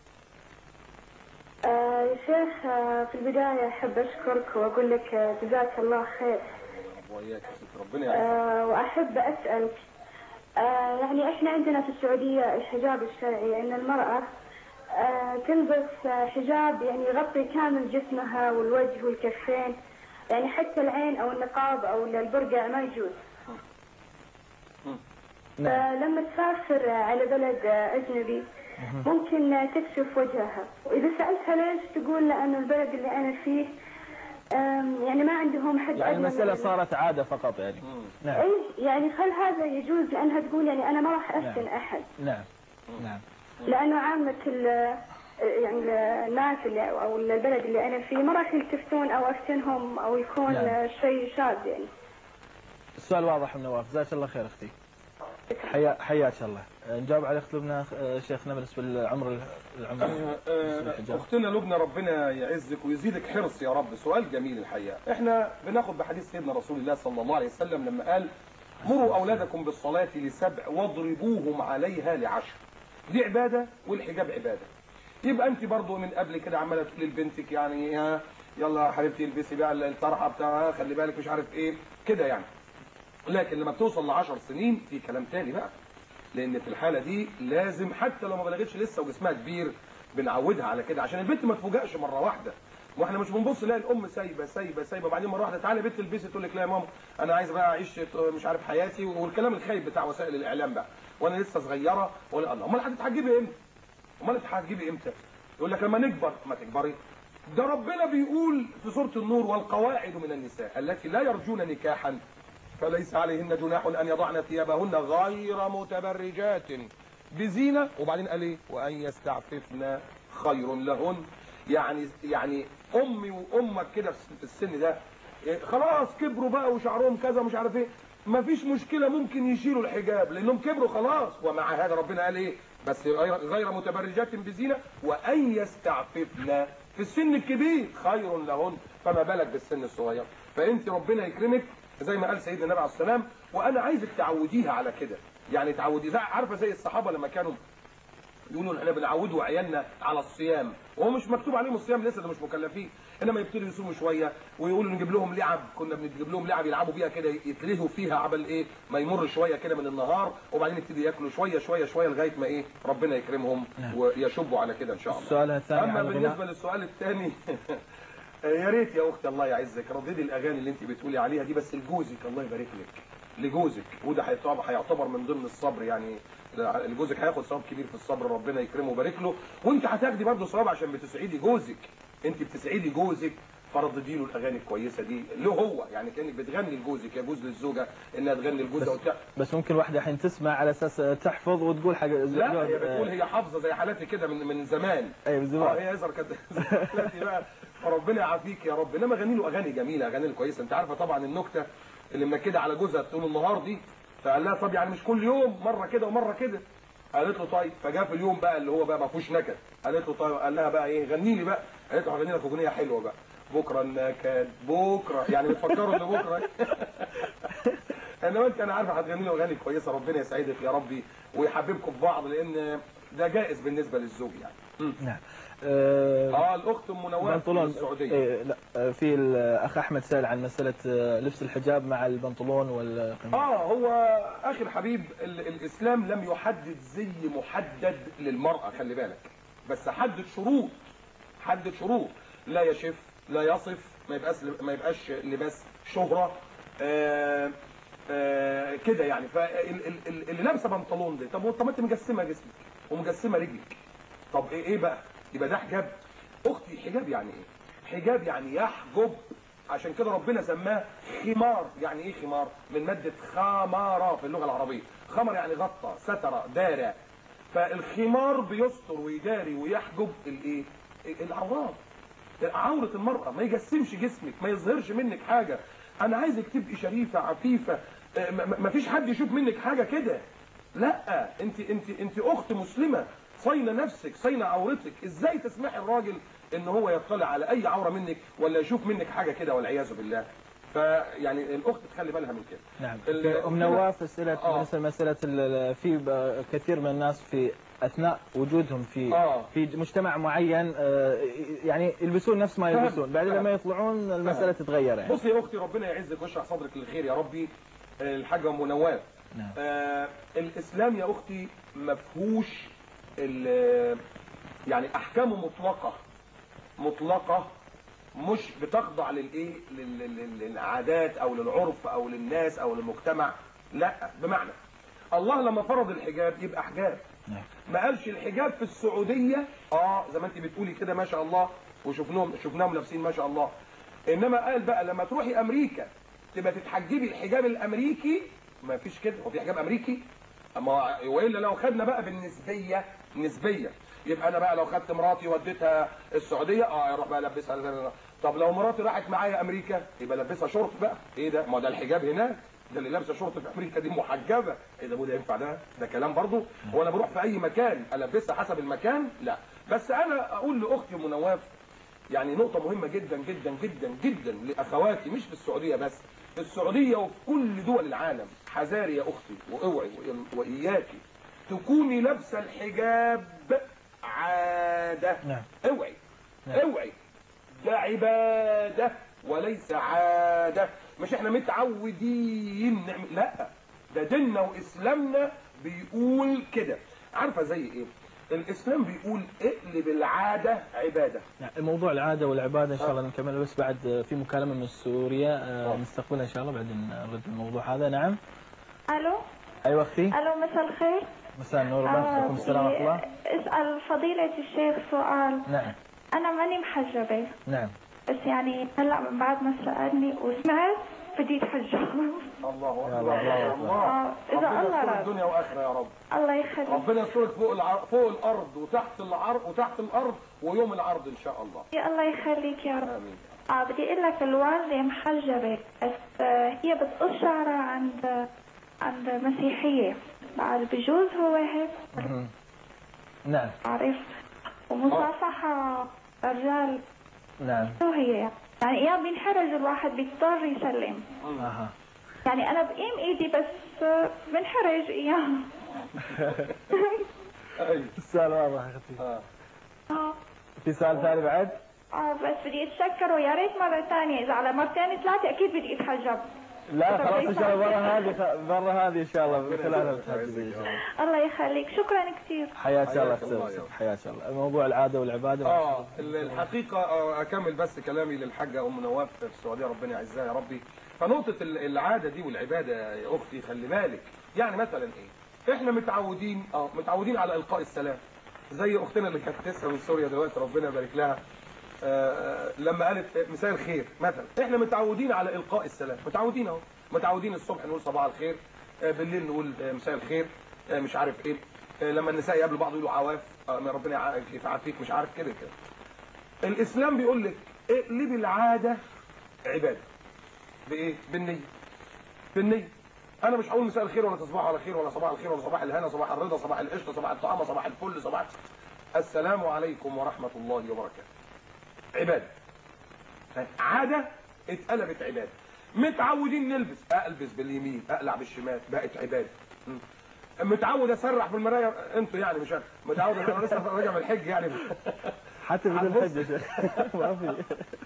Speaker 6: يا شيخ، في البداية أحب أشكرك وأقول لك جزاك الله خير.
Speaker 2: وإياك يا ست، ربنا يعافيك.
Speaker 6: وأحب أسألك، يعني إحنا عندنا في السعودية الحجاب الشرعي أن المرأة تلبس حجاب يعني يغطي كامل جسمها والوجه والكفين، يعني حتى العين أو النقاب أو البرقع ما يجوز. فلما تسافر على بلد أجنبي ممكن تكشف وجهها، وإذا سألتها ليش تقول لأنه البلد اللي أنا فيه يعني ما عندهم حد.
Speaker 1: يعني المسألة صارت عادة فقط يعني.
Speaker 6: نعم. إيه يعني خل هذا يجوز، لأنها تقول يعني أنا ما راح أفتن أحد.
Speaker 1: نعم. نعم.
Speaker 6: لأنه عامة يعني الناس اللي أو البلد اللي أنا فيه ما راح يلتفتون أو أفتنهم أو يكون شيء شاذ يعني.
Speaker 1: السؤال واضح من نواف. جزاك الله خير أختي. حياك الله. نجاوب على اخت لبنى شيخنا بالنسبه للعمر.
Speaker 2: اختنا لبنى ربنا يعزك ويزيدك حرص يا رب. سؤال جميل الحقيقه. احنا بناخد بحديث سيدنا رسول الله صلى الله عليه وسلم لما قال مروا اولادكم بالصلاه ل7 واضربوهم عليها ل10. دي عباده والحجاب عباده. يبقى انت برضو من قبل كده عماله تقولي لبنتك يعني يلا يا حبيبتي البسي بقى الطرحه بتاعها، خلي بالك مش عارف ايه كده يعني. لكن لما بتوصل ل10 سنين في كلام تاني بقى، لان في الحاله دي لازم حتى لو ما بلغتش لسه وجسمها كبير بنعودها على كده عشان البنت ما تفوجئش مره واحده. واحنا مش بنبص نلاقي الام سايبه سايبه سايبه وبعدين مره واحده تعالي بنت البسي تقول لك لا يا ماما انا عايز بقى اعيش مش عارف حياتي، والكلام الخايب بتاع وسائل الاعلام بقى، وانا لسه صغيره ولا الله. امال هتتحجبي امتى؟ يقول لك لما نكبر. ما تكبري، ده ربنا بيقول في سوره النور والقواعد من النساء التي لا يرجون نكاحا فليس عليهن جناح ان يضعن ثيابهن غير متبرجات بزينه، وبعدين قال ايه؟ وان يستعففن خير لهن. يعني امي وامك كده في السن ده خلاص كبروا بقى وشعرهم كذا مش عارف ايه، مفيش مشكله ممكن يشيلوا الحجاب لانهم كبروا خلاص. ومع هذا ربنا قال ايه؟ بس غير متبرجات بزينه وان يستعففن في السن الكبير خير لهن، فما بالك بالسن الصغير. فانت ربنا يكرمك زي ما قال سيدنا النبي عليه السلام، وانا عايزك تعوديها على كده. يعني تعودي عارفه زي الصحابه لما كانوا يقولوا احنا بنعودوا عيالنا على الصيام، وهو مش مكتوب عليهم الصيام لسه، ده مش مكلفين، انما يبتدوا يصوموا شويه ويقولوا نجيب لهم لعب. كنا بنجيب لهم لعب يلعبوا بيها كده يتلهوا فيها عبل ايه ما يمر شويه كده من النهار، وبعدين يبتدوا ياكلوا شويه شويه شويه لغايه ما ايه ربنا يكرمهم ويشبوا على كده ان شاء الله.
Speaker 1: السؤال الثاني.
Speaker 2: اما بالنسبه للسؤال الثاني يا ريت يا اختي الله يعزك رددي الاغاني اللي انت بتقولي عليها دي بس لجوزك، الله يبارك لك، لجوزك، وده هيعتبر من ضمن الصبر. يعني جوزك هياخد ثواب كبير في الصبر، ربنا يكرمه ويبارك له، وانت هتاخدي برضه ثواب عشان بتسعدي جوزك. انت بتسعدي جوزك فرددي له الاغاني الكويسه دي له هو، يعني كانك بتغني لجوزك، يجوز للزوجه انها تغني لجوزها
Speaker 1: بس ممكن واحده الحين تسمع على اساس تحفظ وتقول حاجه.
Speaker 2: لا هي بتقول هي حافظه زي حالاتي كده من زمان.
Speaker 1: ايوه زمان.
Speaker 2: هي يظهر كانت حالاتي بقى، فربنا يعافيك يا رب. انما غني له اغاني جميله، اغاني كويسه. انت عارفه طبعا النكته اللي منكده على جوزها طول النهار دي، فقال لها طب يعني مش كل يوم مره كده ومره كده؟ قالت له طيب. فجاء في اليوم بقى اللي هو بقى ما فيهوش نكد، قالت له طيب، قال لها بقى ايه غني لي بقى. قالت له هغني لك اغنيه حلوه بقى. بكره النكد بكره، يعني بتفكروا ان بكره انما انت انا عارفه هتغني له اغاني كويسه، ربنا يسعدك يا ربي ويحببكم في بعض، لان ده جائز بالنسبه للزوج يعني.
Speaker 1: نعم.
Speaker 2: الاخت ام نواف في السعوديه.
Speaker 1: لا، في الاخ احمد سال عن مساله لبس الحجاب مع البنطلون والقميص.
Speaker 2: هو اخي الحبيب الاسلام لم يحدد زي محدد للمراه، خلي بالك، بس حدد شروط لا يشف لا يصف، ما يبقاش لباس شهره كده يعني. فاللي لابسه بنطلون ده، طب ما انت مجسمه جسمك ومجسمه رجلك، طب ايه بقى؟ يبقى ده حجاب؟ اختي حجاب يعني ايه؟ حجاب يعني يحجب، عشان كده ربنا سماه خمار. يعني ايه خمار؟ من ماده خماره في اللغه العربيه. خمر يعني غطى، ستر، دار. فالخمار بيستر ويداري ويحجب الايه؟ العورات، عوره المراه، ما يجسمش جسمك، ما يظهرش منك حاجه. انا عايزك تبقي شريفه عفيفه، ما فيش حد يشوف منك حاجه كده. لا، انت اخت مسلمه، صينه نفسك، صينه عورتك. ازاي تسمحي الراجل ان هو يطلع على اي عوره منك ولا يشوف منك حاجه كده والعياذ بالله؟ فيعني الاخت تخلي بالها من كده.
Speaker 1: نعم. ام نواف اسئله مساله في كثير من الناس في اثناء وجودهم في مجتمع معين يعني يلبسون نفس ما يلبسون، بعد لما يطلعون المساله تتغير يعني.
Speaker 2: بصي يا اختي، ربنا يعزك ويشرح صدرك للخير يا ربي. الحاجه ام نواف،
Speaker 1: نعم.
Speaker 2: الاسلام يا اختي ما فيهوش يعني احكامه مطلقه، مش بتخضع للايه، للعادات او للعرف او للناس او للمجتمع. لا، بمعنى الله لما فرض الحجاب يبقى حجاب. ما قالش الحجاب في السعوديه زي ما انت بتقولي كده ما شاء الله، وشفناهم لابسين ما شاء الله. انما قال بقى لما تروحي امريكا تبقى تتحجبي الحجاب الامريكي. ما فيش كده، هو في حجاب امريكي؟ اما والا لو خدنا بقى بالنسبيه يبقى انا بقى لو خدت مراتي وديتها السعوديه اروح بقى البسها. طب لو مراتي راحت معايا امريكا يبقى لبسها شورت بقى. ايه ده؟ ما ده الحجاب هناك، ده اللي لابسه شورت في امريكا دي محجبه. ايه ده؟ ده ينفع؟ ده كلام برضه. وانا بروح في اي مكان البسها حسب المكان؟ لا. بس انا اقول لاختي ام نواف يعني نقطه مهمه جدا جدا جدا جدا لاخواتي، مش في السعوديه بس، في السعوديه وفي كل دول العالم. حذاري يا اختي واوعي واياكي تكوني لابسه الحجاب عاده.
Speaker 1: نعم.
Speaker 2: اوعي. ده عباده وليس عاده. مش احنا متعودين نعمل، لا، ده ديننا واسلامنا بيقول كده. عارفه زي ايه؟ الاسلام بيقول اقلب العاده عباده.
Speaker 1: نعم. الموضوع العاده والعباده ان شاء الله نكمل، بس بعد في مكالمه من سوريا نستقبلها ان شاء الله، بعدين نرد الموضوع هذا. نعم.
Speaker 6: الو.
Speaker 1: ايوه اختي.
Speaker 6: الو، مساء الخير.
Speaker 1: مساء النور وعليكم السلام ورحمه الله.
Speaker 6: اسال فضيله الشيخ سؤال.
Speaker 1: نعم.
Speaker 6: انا ماني محجبه.
Speaker 1: نعم.
Speaker 6: بس يعني هلا من بعد ما سالني وسمعت بدي اتحجب.
Speaker 2: الله اكبر.
Speaker 6: الله. اذا الله
Speaker 2: رب الدنيا واخره يا رب.
Speaker 6: الله يخليك.
Speaker 2: ربنا يسترك فوق الارض وتحت الارض ويوم العرض ان شاء الله.
Speaker 6: يا الله يخليك يا رب.
Speaker 2: امين.
Speaker 6: بدي اقول لك الوالده محجبه، بس هي بتقص شعرها عند مسيحيه، بعد بجوز هو هيك؟
Speaker 1: نعم.
Speaker 6: عارف. ومصافحه رجال.
Speaker 1: نعم.
Speaker 6: شو هي يعني ايام بينحرج الواحد بيضطر يسلم. يعني انا بقيم ايدي بس بنحرج ايام.
Speaker 1: السؤال واضح يا اختي. في سؤال ثاني بعد؟
Speaker 6: بس بدي اتشكر ويا ريت مره ثانيه، اذا على مرتين ثلاثه اكيد بدي اتحجب.
Speaker 1: لا خلاص ان شاء الله برا هذه ان شاء الله خلالها بتحجبي.
Speaker 6: الله يخليك، شكرا كثير.
Speaker 1: حياك الله اختي، حياك الله. موضوع العاده والعباده.
Speaker 2: الحقيقه اكمل بس كلامي للحاجه ام نواف في السعوديه، ربنا يعزها يا ربي. فنقطه العاده دي والعباده يا اختي خلي بالك. يعني مثلا ايه؟ احنا متعودين على القاء السلام، زي اختنا اللي كانت تسال من سوريا دلوقتي ربنا يبارك لها. لما قالت مساء الخير مثلا، احنا متعودين على القاء السلام، متعودين اهو، متعودين الصبح نقول صباح الخير، بالليل نقول مساء الخير، مش عارف ايه، لما النساء يقابلوا بعض يقولوا عواف، ربنا يعافيك، مش عارف كده. الاسلام بيقول لك اقلب العاده عباده. بايه؟ بالنيه. انا مش هقول مساء الخير ولا تصبحوا على خير ولا صباح الخير ولا صباح الهنا، صباح الرضا، صباح القشطه، صباح الطعامه، صباح الفل، صباح السلام عليكم ورحمه الله وبركاته. عباده. عاده اتقلبت عباده. متعودين نلبس، البس باليمين اقلع بالشمال، بقت عباده. متعود اسرح في المرايه، انتوا يعني مش متعود، انا لسه راجع من الحج يعني
Speaker 1: حتى بدون حج يا شيخ ما في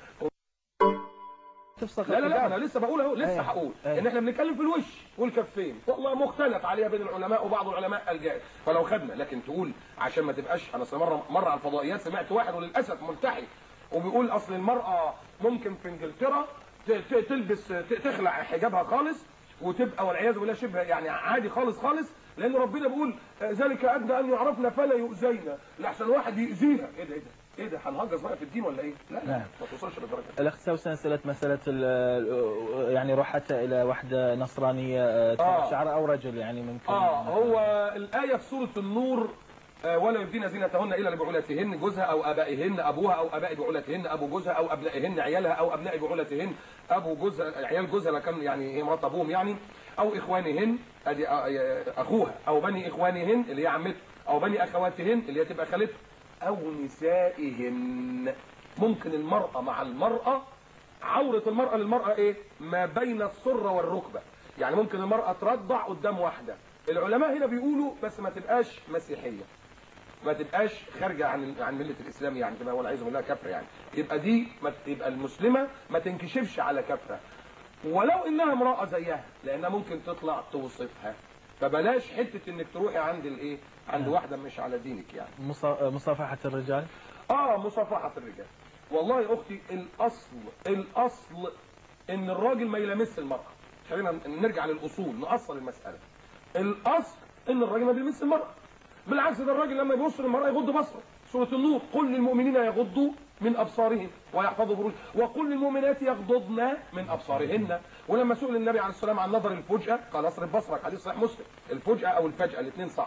Speaker 1: تفسخ.
Speaker 2: لا لا لا، انا لسه بقول اهو، لسه هقول ان احنا بنتكلم في الوش والكفين، والله مختلف عليها بين العلماء، وبعض العلماء الجائز، فلو خدنا، لكن تقول عشان ما تبقاش، انا مره على الفضائيات سمعت واحد وللاسف ملتحي وبيقول اصل المراه ممكن في انجلترا تلبس تخلع حجابها خالص وتبقى والعياذ بالله شبه يعني عادي خالص خالص، لان ربنا بيقول ذلك ادنى ان يعرفنا فلا يؤذينا، لاحسن واحد يؤذينا. ايه ده ايه ده هنهجس بقى في الدين ولا ايه؟ لا لا ما توصلش للدرجه.
Speaker 1: الاخ سوسن سالت مساله يعني روح حتى الى واحده نصرانيه شعر او رجل يعني ممكن.
Speaker 2: هو الايه في سوره النور ولا يبدين زينتهن الا لبعولتهن جوزها او ابائهن ابوها او اباء بعولتهن ابو جوزها او ابنائهن عيالها او ابناء بعولتهن ابو جوزها عيال جوزها لكن يعني هي مرات ابوهم يعني، او اخوانهن ادي اخوها، او بني اخوانهن اللي هي عمته، او بني اخواتهن اللي هي تبقى خالته، او نسائهن. ممكن المرأة مع المرأة، عورة المرأة للمرأة ايه؟ ما بين السرة والركبة، يعني ممكن المرأة ترضع قدام واحدة. العلماء هنا بيقولوا بس ما تبقاش مسيحية، ما تبقاش خارجة عن ملة الإسلام، يعني تبقى والعياذ بالله كافرة، يعني يبقى دي يبقى المسلمة ما تنكشفش على كافرة، ولو انها امرأة زيها، لانها ممكن تطلع توصفها. فبلاش حتة انك تروحي عند الايه؟ عند واحدة مش على دينك يعني.
Speaker 1: مصافحة الرجال؟
Speaker 2: مصافحة الرجال. والله يا اختي الاصل ان الراجل ما يلامس المرأة. خلينا نرجع للاصول، نأصل المسألة. الاصل ان الراجل ما بيلمس المرأة، بالعكس ده الراجل لما يبص للمرأة يغض بصره. سورة النور قل للمؤمنين يغضوا من ابصارهم ويحفظوا فروجهم وقل للمؤمنات يغضضن من ابصارهن. ولما سئل النبي عليه السلام عن نظر الفجأة قال اصرف بصرك، حديث صحيح مسلم. الفجأة او الفجأة الاثنين صح.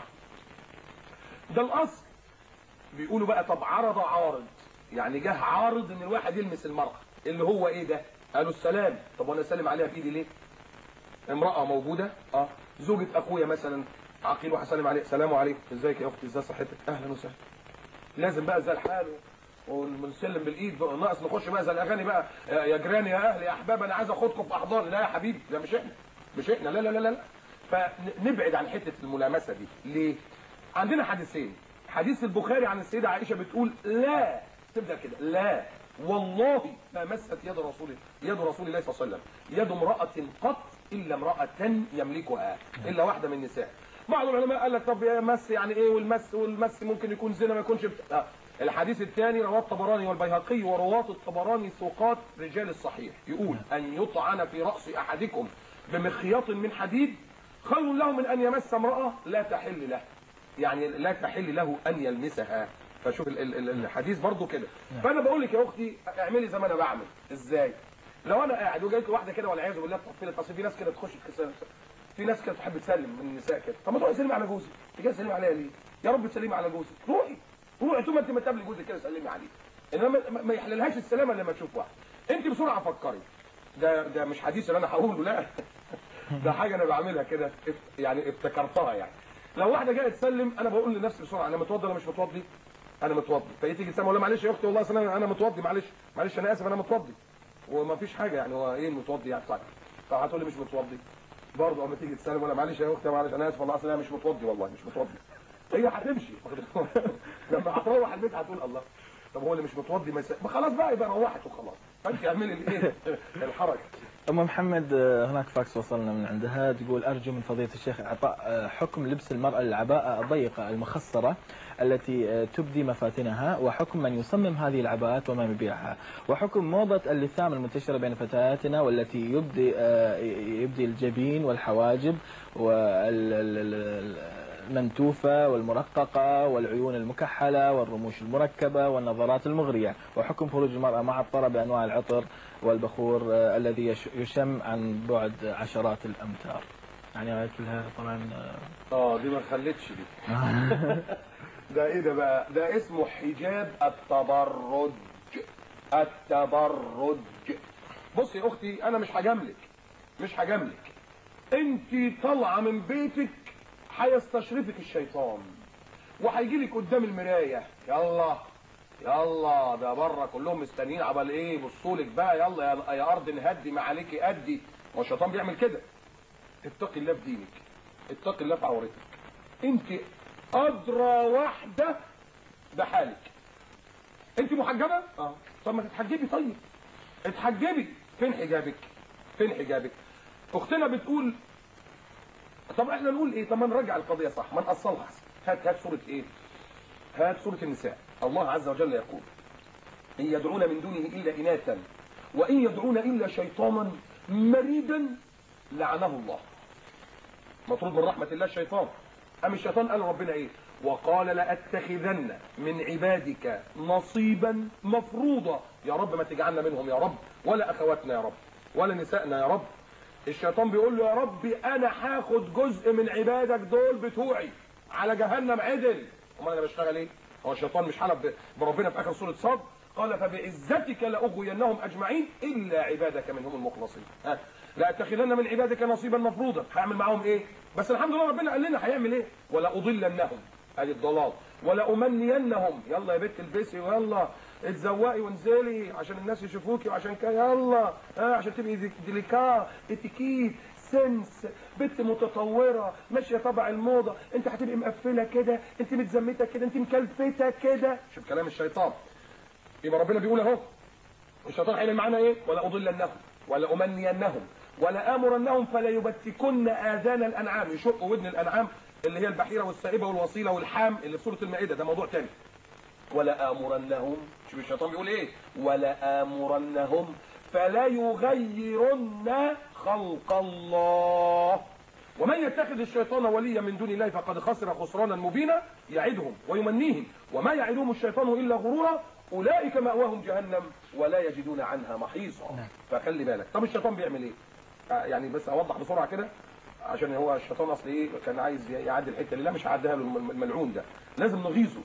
Speaker 2: ده الاصل. بيقولوا بقى طب عارض، يعني جه عارض ان الواحد يلمس المرأة، اللي هو ايه ده؟ قالوا السلام. طب وانا اسلم عليها بايدي ليه؟ امرأة موجودة، زوجة اخويا مثلا عقيل وهسلم عليه، السلام عليكم، ازيك يا اختي، ازاي صحتك، اهلا وسهلا. لازم بقى زي الحال ونسلم بالايد، ناقص نخش بقى زي الاغاني بقى، يا جيراني يا اهلي يا احباب انا عايز اخدكم في احضاني. لا يا حبيبي، ده مش احنا لا لا لا لا. فنبعد عن حته الملامسه دي. ليه؟ عندنا حديثين. حديث البخاري عن السيده عائشه بتقول لا، تبدا كده، لا والله ما مست يد رسول الله صلى الله عليه وسلم يد امراه قط الا امراه يملكها، الا واحده من النساء. بعض العلماء قال لك طب يا مس يعني ايه؟ والمس ممكن يكون زنا ما يكونش الحديث الثاني رواه الطبراني والبيهقي، ورواة الطبراني ثقات رجال الصحيح، يقول ان يطعن في راس احدكم بمخيط من حديد خير له من ان يمس امراه لا تحل له، يعني لا تحل له ان يلمسها. فشوف الحديث برضو كده. فانا بقول لك يا اختي اعملي زي ما انا بعمل. ازاي؟ لو انا قاعد وجايت واحده كده والعياذ بالله تطفلت، اصل في ناس كده تخش في ناس كده تحب تسلم من النساء كده، طب ما تروحي تسلمي على جوزك، تيجي تسلمي عليها ليه؟ يا رب تسلمي على جوزك، روحي طول انت ما تقابلي جوزك كده سلمي عليه، انما ما يحللهاش السلامه لما تشوف واحد. انت بسرعه فكري، ده مش حديث اللي انا هقوله، لا ده حاجه انا بعملها كده يعني افتكرتها يعني. لو واحده جايه تسلم انا بقول لنفسي بسرعه انا متوضي ولا مش متوضي؟ انا متوضي. فهي تيجي تسلم اقول لها معلش يا اختي والله اصل انا متوضي، معلش انا اسف انا متوضي، وما فيش حاجه يعني، هو ايه متوضي يعني؟ طيب فهتقول لي مش متوضي برضه، اما تيجي تسلم ولا معلش يا اختي معلش انا اسف والله اصل انا مش متوضي، والله مش متوضي، هي هتمشي لما هتروح البيت هتقول الله طب هو اللي مش متوضي ما خلاص بقى يبقى روحت وخلاص، فانت اعملي الايه الحركه.
Speaker 1: ام محمد هناك فاكس وصلنا من عندها تقول ارجو من فضيله الشيخ اعطاء حكم لبس المراه العباءه الضيقه المخصره التي تبدي مفاتنها، وحكم من يصمم هذه العباءات ومن يبيعها، وحكم موضه اللثام المنتشره بين فتياتنا والتي يبدي الجبين والحواجب والمنتوفه والمرققه والعيون المكحله والرموش المركبه والنظرات المغريه، وحكم خروج المراه معطره بانواع العطر والبخور الذي يشم عن بعد عشرات الامتار. يعني كلها طبعا
Speaker 2: دي ما خلتش دي ده ايه ده بقى؟ ده اسمه حجاب التبرج. بص يا اختي انا مش هجاملك، انت طالعه من بيتك هيستشرفك الشيطان وهيجي لك قدام المرايه، يلا يلا ده بره كلهم مستنيين عبال ايه يبصوا لك بقى، يلا يا ارض نهدي ما عليكي ادي. هو الشيطان بيعمل كده. اتقي الله في دينك، اتقي الله في عورتك، انت ادرى واحده بحالك. انت محجبه؟ طب ما تتحجبي. طيب اتحجبي. فين حجابك؟ فين حجابك؟ اختنا بتقول طب احنا نقول ايه؟ طب ما نرجع القضيه صح، ما نقصلها احسن. هات سوره ايه؟ هات سوره النساء. الله عز وجل يقول ان يدعون من دونه الا اناثا وان يدعون الا شيطانا مريدا لعنه الله. مطرود من رحمه الله الشيطان. ام الشيطان قال ربنا ايه؟ وقال لأتخذن من عبادك نصيبا مفروضا. يا رب ما تجعلنا منهم يا رب، ولا اخواتنا يا رب، ولا نسائنا يا رب. الشيطان بيقول له يا رب انا هاخد جزء من عبادك دول بتوعي على جهنم عدل. امال انا بشتغل ايه؟ هو الشيطان مش حلف بربنا في اخر سوره صاد؟ قال فبعزتك لاغوينهم اجمعين الا عبادك منهم المخلصين. لأتخذن من عبادك نصيبا مفروضا. هعمل معاهم ايه؟ بس الحمد لله ربنا قال لنا هيعمل ايه؟ ولا اضلنهم، ادي الضلال، ولا امنينهم. يلا يا بنت البسي ويلا اتزوقي وانزلي عشان الناس يشوفوكي وعشان كده يلا عشان تبقي ديليكا اتيكيت سنس بنت متطوره ماشيه تبع الموضه. انت هتبقي مقفله كده، انت متزمته كده، انت مكلفته كده. شوف كلام الشيطان. يبقى ربنا بيقول اهو الشيطان هيعمل معانا ايه؟ ولا اضلنهم ولا امنينهم ولا امرنهم فلا يبتكن اذان الانعام. يشقوا ودن الانعام اللي هي البحيره والسائبه والوصيله والحام اللي في سوره المائده، ده موضوع تاني. ولا امرنهم، شوف الشيطان بيقول ايه؟ ولا امرنهم فلا يغيرن خلق الله. ومن يتخذ الشيطان وليا من دون الله فقد خسر خسرانا مبينا. يعدهم ويمنيهم وما يعدهم الشيطان الا غرورا اولئك ماواهم جهنم ولا يجدون عنها محيصا. فخلي بالك. طب الشيطان بيعمل ايه؟ يعني بس اوضح بسرعه كده عشان هو الشيطان اصل ايه كان عايز يعدي الحته اللي لا مش هعديها له الملعون ده، لازم نغيظه.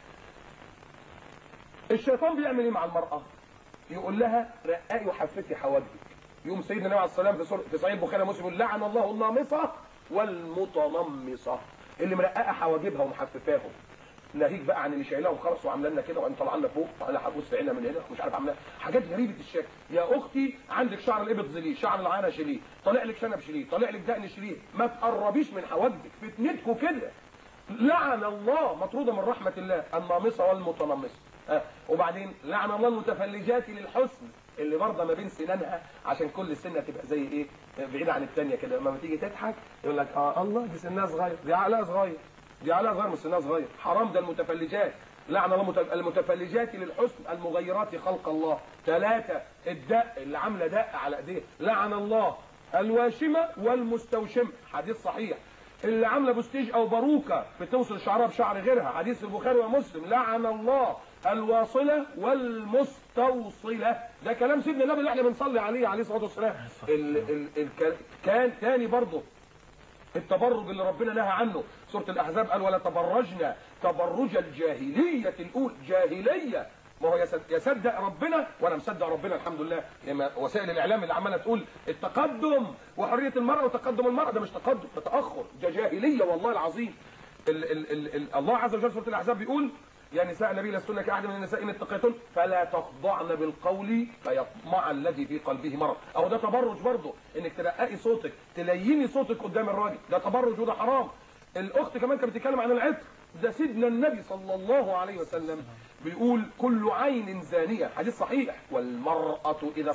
Speaker 2: الشيطان بيعمل ايه مع المراه؟ يقول لها رققي وحفتي حواجبك. يوم سيدنا النبي عليه الصلاه والسلام في صحيح البخاري ومسلم لعن الله النامصه والمتنمصه، اللي مرققه حواجبها ومحففاهم. ناهيك بقى عن اللي شايلاهم خرص وعامله لنا كده وان طالعه لنا فوق وعلى حبوس في عينها من هنا مش عارف عامله حاجات غريبه الشكل. يا اختي عندك شعر الابط زليه، شعر العانه شيليه، طالع لك شنب شيليه، طالع لك دقن شيليه، ما تقربيش من حواجبك فتنتكوا كده. لعن الله، مطروده من رحمه الله النامصه والمتنمصه. وبعدين لعن الله المتفلجات للحسن، اللي برضه ما بين سنانها عشان كل سنه تبقى زي ايه بعيده عن الثانيه كده. لما تيجي تضحك يقول لك الله دي سنها صغير، دي عقلها صغير، دي عقلها صغير مش سنها صغير. حرام ده المتفلجات. لعن الله المتفلجات للحسن المغيرات خلق الله. 3 الدق اللي عامله دق على ايديه. لعن الله الواشمه والمستوشمه، حديث صحيح. اللي عامله بوستيج او باروكه بتوصل شعرها بشعر غيرها، حديث البخاري ومسلم. لعن الله الواصله والمستوصله. ده كلام سيدنا النبي اللي احنا بنصلي عليه الصلاه والسلام. كان تاني برضه التبرج اللي ربنا نهى عنه. سوره الاحزاب قال ولا تبرجنا تبرج الجاهليه الاولى. جاهليه، ما هو يصدق ربنا وانا مصدق ربنا الحمد لله. وسائل الاعلام اللي عماله تقول التقدم وحريه المراه وتقدم المراه، ده مش تقدم، ده تاخر، ده جاهليه والله العظيم. الله عز وجل سوره الاحزاب بيقول يا نساء النبي لستن كأحد من النساء إن اتقيتن فلا تخضعن بالقول فيطمع الذي في قلبه مرض. أو ده تبرج برضه، إنك ترققي صوتك، تليني صوتك قدام الراجل، ده تبرج وده حرام. الأخت كمان كانت بتتكلم عن العطر. ده سيدنا النبي صلى الله عليه وسلم بيقول كل عين زانية، حديث صحيح. والمرأة إذا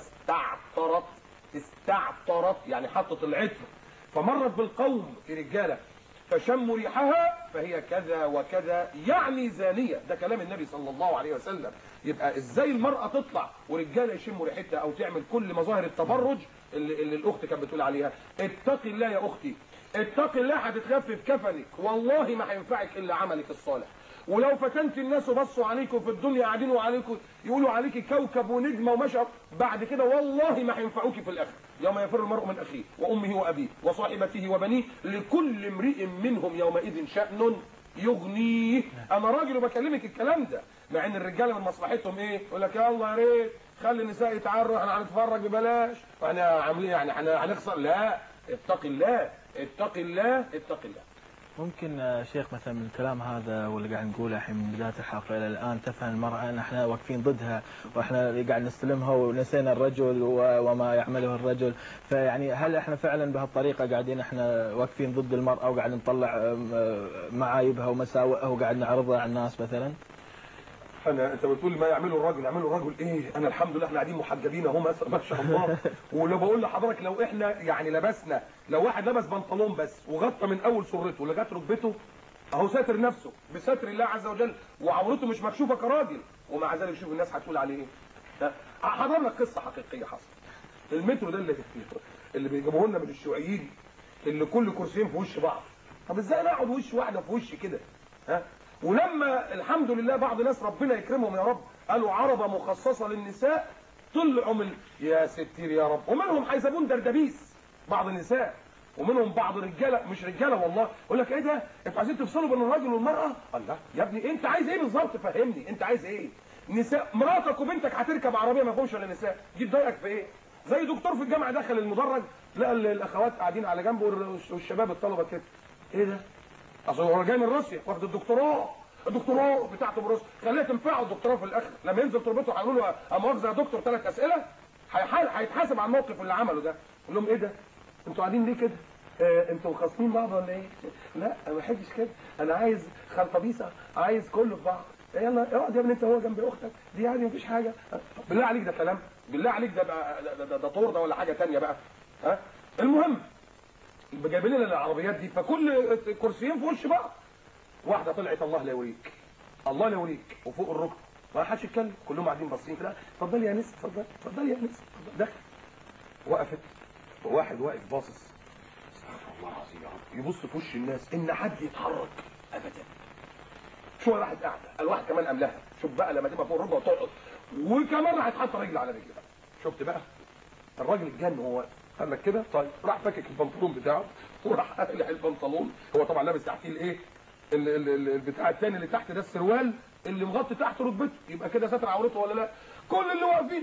Speaker 2: استعطرت يعني حطت العطر فمرت بالقوم في رجالة فشموا ريحها فهي كذا وكذا يعني زانية. ده كلام النبي صلى الله عليه وسلم. يبقى ازاي المرأة تطلع ورجالة يشموا ريحتها او تعمل كل مظاهر التبرج اللي الاخت كانت بتقول عليها؟ اتقي الله يا اختي، اتقي الله، هتتخفف كفنك والله ما هينفعك الا عملك الصالح. ولو فتنت الناس وبصوا عليكم في الدنيا قاعدين وعليكم يقولوا عليك كوكب ونجمه ومشعر، بعد كده والله ما هينفعوك في الاخر. يوم يفر المرء من اخيه وامه وابيه وصاحبته وبنيه لكل امرئ منهم يومئذ شأن يغنيه. انا راجل وبكلمك الكلام ده، مع ان الرجاله من مصلحتهم ايه؟ يقول لك يلا يا ريت خلي النساء يتعروا، احنا هنتفرج ببلاش واحنا عاملين يعني هنخسر. لا، اتقي الله اتقي الله اتقي الله.
Speaker 1: ممكن شيخ مثلا من الكلام هذا واللي قاعد نقوله الحين من بداية الحلقة إلى الآن تفهم المرأة أن احنا واقفين ضدها وإحنا قاعد نستلمها ونسينا الرجل وما يعمله الرجل، فيعني هل احنا فعلا بهالطريقة قاعدين احنا واقفين ضد المرأة وقاعد نطلع معايبها ومساوئها وقاعد نعرضها على الناس مثلا؟
Speaker 2: انت بتقول ما يعمله الراجل، يعمله الراجل ايه؟ انا الحمد لله احنا قاعدين محجبين اهو ما شاء الله. ولو بقول لحضرتك لو احنا يعني لبسنا، لو واحد لبس بنطلون بس وغطى من اول سرته لغايه ركبته اهو ساتر نفسه بستر الله عز وجل وعورته مش مكشوفه كراجل، ومع ذلك شوف الناس هتقول عليه ايه. هحضر لك قصه حقيقيه حصلت. المترو ده اللي بيجيبوه لنا من الشيوعيين اللي كل كرسيين في وش بعض. طب ازاي انا اقعد وش واحده في وش كده؟ ولما الحمد لله بعض ناس ربنا يكرمهم يا رب قالوا عربه مخصصه للنساء، طلعوا من يا ستير يا رب، ومنهم حيسبون دردبيس بعض النساء، ومنهم بعض رجاله مش رجاله والله يقول لك ايه ده؟ انتوا عايزين تفصلوا بين الراجل والمراه؟ الله يا ابني انت عايز ايه بالظبط؟ فهمني انت عايز ايه؟ نساء مراتك وبنتك هتركب عربيه ما فيهوش ولا نساء، دي تضايقك في ايه؟ زي دكتور في الجامعه دخل المدرج لقى الاخوات قاعدين على جنبه والشباب الطلبه كده. ايه ده؟ اصل هو جاي من روسيا واخد الدكتوراه بتاعته بروسيا، خليها تنفعه الدكتوراه في الاخر، لما ينزل تربطه هيقولوا له مؤاخذه يا دكتور 3 اسئله هيتحاسب على الموقف اللي عمله ده. يقول لهم ايه ده؟ انتوا قاعدين ليه كده؟ انتوا خاصمين بعض ولا ايه؟ لا ما بحبش كده، انا عايز خلطبيصه، عايز كله في بعض. يلا اقعد يا ابني انت هو جنب اختك دي يعني مفيش حاجه. بالله عليك ده كلام؟ بالله عليك ده طور ده ولا حاجه ثانيه بقى؟ المهم جايبين لنا العربيات دي فكل كرسيين في وش بعض. واحده طلعت الله لا يوريك، الله لا يوريك، وفوق الركب ما حدش يتكلم، كلهم قاعدين باصين كده. اتفضلي يا نس، اتفضلي يا نس. دخل وقفت وواحد واقف باصص، استغفر الله العظيم يا رب، يبص في وش الناس ان حد يتحرك ابدا. شو راحت قاعده، الواحد كمان قبلها، شوف بقى لما تبقى فوق الركبه وتقعد وكمان راح تحط رجل على رجل بقى. شفت بقى الراجل اتجن، هو قال لك كده طيب، راح فكك البنطلون بتاعه وراح قلع البنطلون، هو طبعا لابس تحتيه الايه البتاع الثاني اللي تحت ده السروال اللي مغطي تحت ركبته، يبقى كده ساتر عورته ولا لا؟ كل اللي واقفين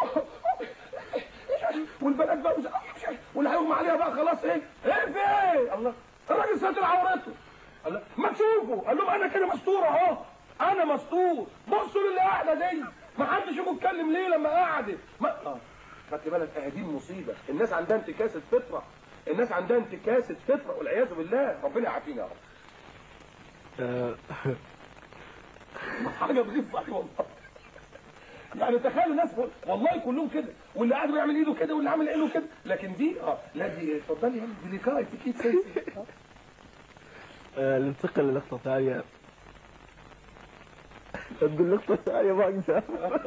Speaker 2: والبنات بقى واللي هيغمى عليها بقى خلاص ايه في ايه؟ الله، الراجل ساتر عورته. الله ما تشوفوا، قال لهم انا كده مستور اهو، انا مستور، بصوا للي قاعده دي، ما حدش يجي يتكلم ليه لما قعدت خدت بالك؟ دي المصيبه، الناس عندها انتكاسه فطره، الناس عندها انتكاسه فطره والعياذ بالله، ربنا يعافينا يا رب. حاجه تغيظ عليه والله. يعني تخيل الناس والله كلهم كده، واللي قاعد بيعمل ايده كده واللي عامل ايده كده، لكن دي لا دي اتفضلي يعني دي لقاء اتيكيت سياسي.
Speaker 1: ننتقل للنقطه الثانيه. تقول النقطه الثانيه ما اقدر.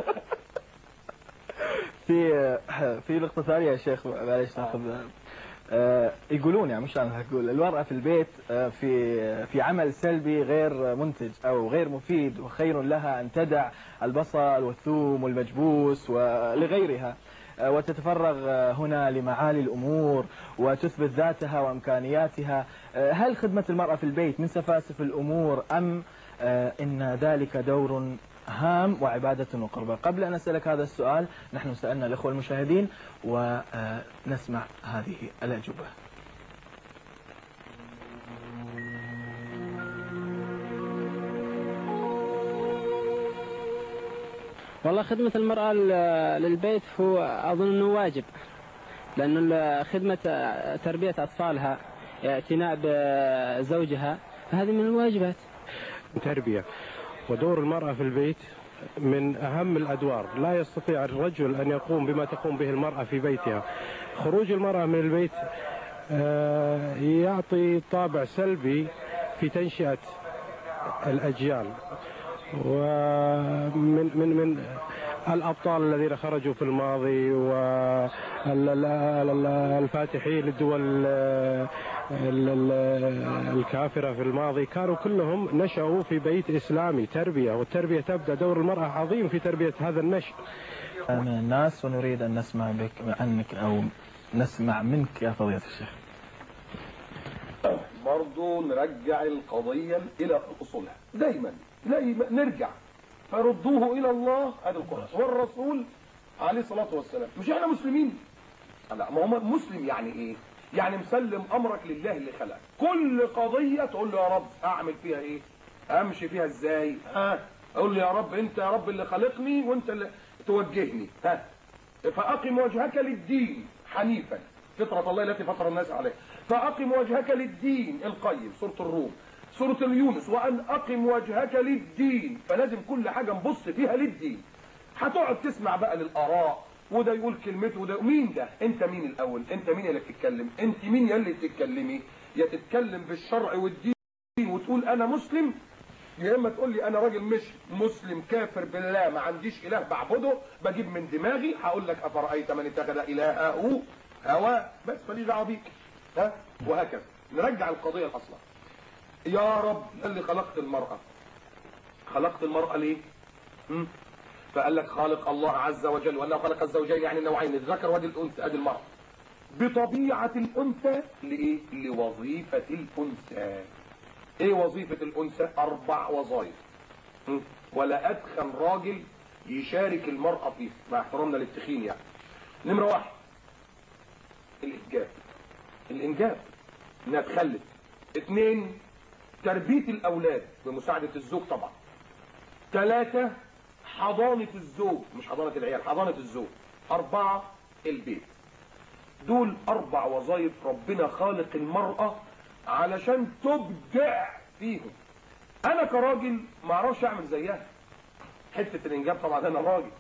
Speaker 1: في نقطه ثانيه يا شيخ معلش ناخذ. يقولون يعني مش انا هقول، المرأة في البيت في عمل سلبي غير منتج او غير مفيد، وخير لها ان تدع البصل والثوم والمجبوس ولغيرها وتتفرغ هنا لمعالي الامور وتثبت ذاتها وامكانياتها. هل خدمة المرأة في البيت من سفاسف الامور ام ان ذلك دور هام وعبادة وقربة؟ قبل أن أسألك هذا السؤال نحن سألنا الأخوة المشاهدين ونسمع هذه الأجوبة.
Speaker 7: والله خدمة المرأة للبيت هو أظن أنه واجب، لأن خدمة تربية أطفالها، اعتناء بزوجها، فهذه من الواجبات.
Speaker 8: تربية ودور المرأة في البيت من أهم الأدوار، لا يستطيع الرجل أن يقوم بما تقوم به المرأة في بيتها. خروج المرأة من البيت يعطي طابع سلبي في تنشئة الأجيال، ومن الأبطال الذين خرجوا في الماضي والفاتحين للدول الكافرة في الماضي كانوا كلهم نشأوا في بيت إسلامي تربية، والتربية تبدأ، دور المرأة عظيم في تربية هذا النشء.
Speaker 1: من الناس ونريد أن نسمع عنك أو نسمع منك يا فضيلة الشيخ.
Speaker 2: برضو نرجع القضية إلى أصولها، دايما نرجع فردوه إلى الله، هذا القرآن والرسول عليه الصلاة والسلام. مش احنا مسلمين؟ لا، ما هو مسلم يعني ايه؟ يعني مسلم امرك لله اللي خلقك. كل قضيه تقول له يا رب اعمل فيها ايه؟ امشي فيها ازاي؟ اقول له يا رب انت يا رب اللي خلقني وانت اللي توجهني. فاقم وجهك للدين حنيفا فطره الله التي فطر الناس عليها. فاقم وجهك للدين القيم سوره الروم. سوره اليونس وان اقم وجهك للدين. فلازم كل حاجه نبص فيها للدين. هتقعد تسمع بقى للاراء وده يقول كلمته وده مين ده؟ انت مين الاول؟ انت مين اللي بتتكلم؟ انت مين يا اللي بتتكلمي؟ يا تتكلم بالشرع والدين وتقول انا مسلم، يا اما تقول لي انا راجل مش مسلم كافر بالله ما عنديش اله بعبده بجيب من دماغي. هقول لك افرايت من اتخذ الهه هواه بس ماليش دعوه بيك. وهكذا نرجع القضيه لاصلها. يا رب اللي خلقت المراه، خلقت المراه ليه؟ فقال لك خالق الله عز وجل وانه خلق الزوجين يعني النوعين الذكر وادي الانثى ادي المراه بطبيعه الانثى لايه؟ لوظيفه الانثى. ايه وظيفه الانثى؟ 4 وظائف. ولا ادخن راجل يشارك المراه فيه مع احترامنا للتخين يعني. نمره 1 الانجاب. الانجاب انها تخلف. 2 تربيه الاولاد بمساعده الزوج طبعا. 3 حضانة الزوج مش حضانة العيال، حضانة الزوج. 4 البيت. دول 4 وظائف ربنا خالق المرأة علشان تبدع فيهم. انا كراجل ما اعرفش اعمل زيها. حتة الانجاب طبعا انا راجل.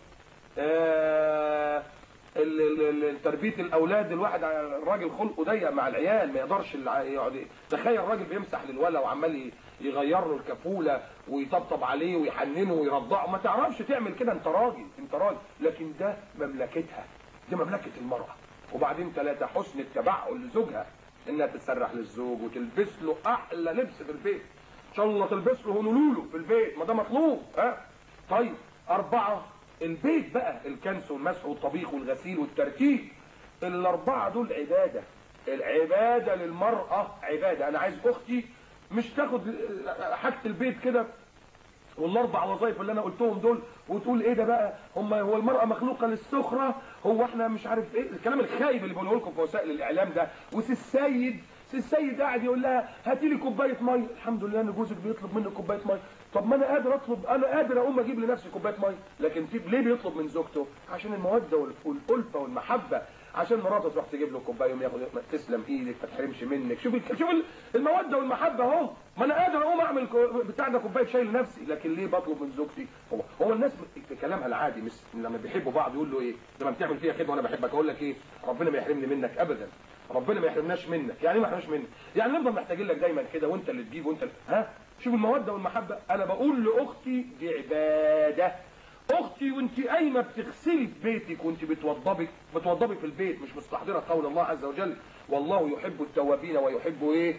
Speaker 2: تربية الاولاد الواحد الراجل خلقه ضيق مع العيال ما يقدرش يقعد. تخيل الراجل بيمسح للولد وعمال يغير له الكفوله ويطبطب عليه ويحننه ويرضعه. ما تعرفش تعمل كده، انت راجل انت راجل. لكن ده مملكتها، دي مملكه المراه. وبعدين 3 حسن التبعل لزوجها، انها تتسرح للزوج وتلبس له احلى لبس في البيت. ان شاء الله تلبس له هونولولو في البيت ما ده مطلوب. طيب 4 البيت بقى، الكنس والمسح والطبيخ والغسيل والترتيب. ال4 دول عباده. العباده للمراه عباده. انا عايز اختي مش تاخد حاجه البيت كده وال4 وظائف اللي انا قلتهم دول وتقول ايه ده بقى؟ هو المراه مخلوقه للسخره؟ هو احنا مش عارف ايه الكلام الخايب اللي بقوله لكم في وسائل الاعلام ده. السيد قاعد يقول لها هاتي لي كوبايه ميه. الحمد لله ان جوزك بيطلب منك كوبايه ميه. طب ما انا قادر اطلب، انا قادر اقوم اجيب لنفسي كوبايه ميه. لكن ليه بيطلب من زوجته؟ عشان الموده والالفه والمحبه. عشان مراته تروح تجيب له كوبايه يقوم ياخد تسلم ايدك ما تحرمش منك. شوف الموده والمحبه اهو. ما انا قادر اقوم اعمل بتاع ده كوبايه شاي لنفسي. لكن ليه بطلب من زوجتي؟ هو الناس في كلامها العادي مش لما بيحبوا بعض يقول له ايه؟ لما بتعمل فيها خدمه وانا بحبك اقول لك ايه؟ ربنا ما يحرمني منك ابدا. ربنا ما يحرمناش منك. يعني ايه ما يحرمناش منك؟ يعني نفضل محتاجين لك دايما كده وانت اللي تجيب وانت شوف الموده والمحبه. انا بقول لاختي دي عباده. اختي وانت قايمه بتغسلي في بيتك وانت بتوضبي في البيت مش مستحضره قول الله عز وجل والله يحب التوابين ويحب ايه؟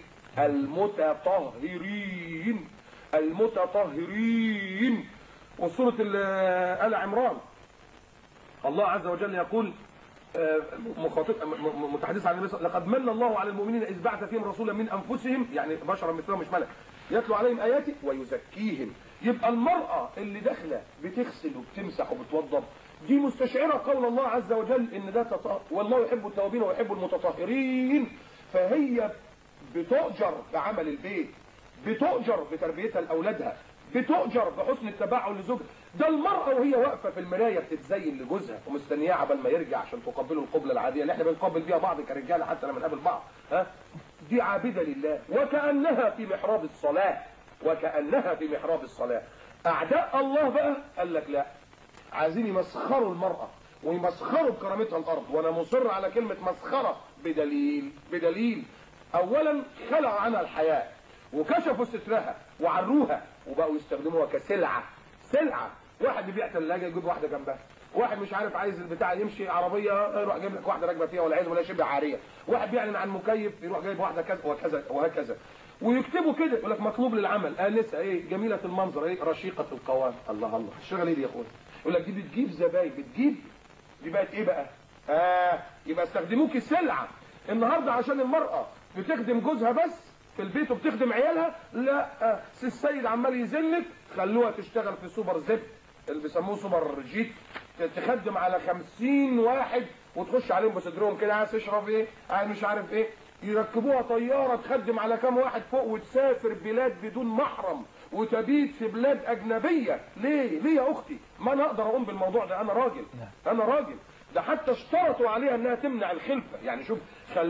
Speaker 2: المتطهرين. المتطهرين. وسوره ال عمران الله عز وجل يقول متحدث عن النبي لقد من الله على المؤمنين اذ بعث فيهم رسولا من انفسهم يعني بشرا مثلهم مش ملك يتلو عليهم اياته ويزكيهم. يبقى المراه اللي داخله بتغسل وبتمسح وبتوضب دي مستشعره قول الله عز وجل ان ده والله يحب التوابين ويحب المتطهرين. فهي بتؤجر بعمل البيت، بتؤجر بتربيتها لاولادها، بتؤجر بحسن التبعل لزوجها. ده المرأة وهي واقفة في المراية بتتزين لجوزها ومستنياه عبال ما يرجع عشان تقبله القبلة العادية اللي احنا بنقبل بيها بعض كرجالة حتى لما نقابل بعض. دي عابدة لله وكأنها في محراب الصلاة. وكأنها في محراب الصلاة. أعداء الله بقى قال لك لا، عايزين يمسخروا المرأة ويمسخروا بكرامتها الأرض. وأنا مصر على كلمة مسخرة بدليل أولا خلع عنها الحياء وكشفوا سترها وعروها وبقوا يستخدموها كسلعة. واحد بيبيع ثلاجه يجيب واحده جنبها. واحد مش عارف عايز البتاع يمشي عربيه يروح جايب لك واحده راكبه فيها والعياذ بالله شبه عاريه. واحد بيعلن عن مكيف يروح جايب واحده كذا وكذا وهكذا. ويكتبوا كده يقول لك مطلوب للعمل انسه ايه جميله المنظر ايه رشيقه القوام. الله الشغل ايه دي يا اخويا؟ يقول لك دي بتجيب زباين دي بقت ايه بقى؟ يبقى استخدموكي سلعه النهارده عشان المراه بتخدم جوزها بس في البيت وبتخدم عيالها. لا السيد عمال يذلك خلوها تشتغل في سوبر زب اللي بيسموه سوبر جيت تخدم على 50 واحد وتخش عليهم بصدرهم كده، عايز تشرب ايه، عايز مش عارف ايه، يركبوها طياره تخدم على كام واحد فوق وتسافر بلاد بدون محرم وتبيت في بلاد اجنبيه. ليه يا اختي؟ ما انا اقدر اقوم بالموضوع ده، انا راجل، انا راجل. ده حتى اشترطوا عليها انها تمنع الخلفه، يعني شوف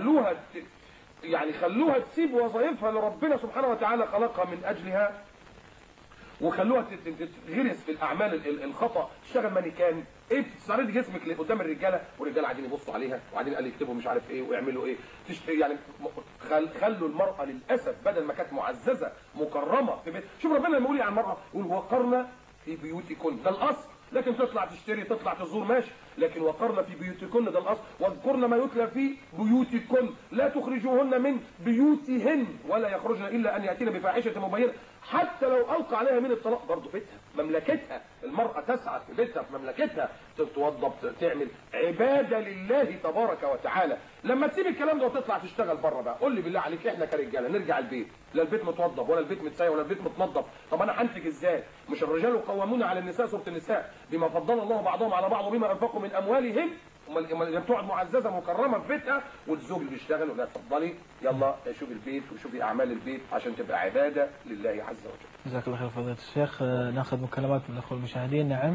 Speaker 2: خلوها تسيب وظائفها اللي ربنا سبحانه وتعالى خلقها من اجلها، وخلوها تتغرس في الاعمال الخطا، تشتغل مانيكان، ايه، بتستعرضي جسمك قدام الرجاله، والرجاله قاعدين يبصوا عليها، وبعدين قال يكتبوا مش عارف ايه ويعملوا ايه، يعني خلوا المراه للاسف بدل ما كانت معززه مكرمه في بيت. شوف ربنا لما يقول عن المراه يقول وقرن في بيوتكن، ده الاصل، لكن تطلع تشتري تطلع تزور ماشي، لكن وقرن في بيوتكن ده الاصل، واذكرن ما يتلى في بيوتكن لا تخرجوهن من بيوتهن ولا يخرجن الا ان ياتين بفاحشه مبينه. حتى لو القى عليها من الطلاق برضه بيتها مملكتها، المراه تسعى في بيتها في مملكتها، تتوضب، تعمل عباده لله تبارك وتعالى. لما تسيب الكلام ده وتطلع تشتغل بره بقى، قول لي بالله عليك احنا كرجاله نرجع البيت، لا البيت متوضب ولا البيت متساوي ولا البيت متنظف، طب انا هنتج ازاي؟ مش الرجال قوامون على النساء، سوره النساء، بما فضل الله بعضهم على بعض وبما انفقوا من اموالهم. امال بتقعد معززه مكرمه في بيتها، والزوج اللي بيشتغل ولا اتفضلي يلا شوفي البيت وشوفي اعمال البيت عشان تبقى عباده لله عز وجل.
Speaker 1: جزاك الله خير فضيلة الشيخ. ناخذ مكالمات من الاخوه المشاهدين. نعم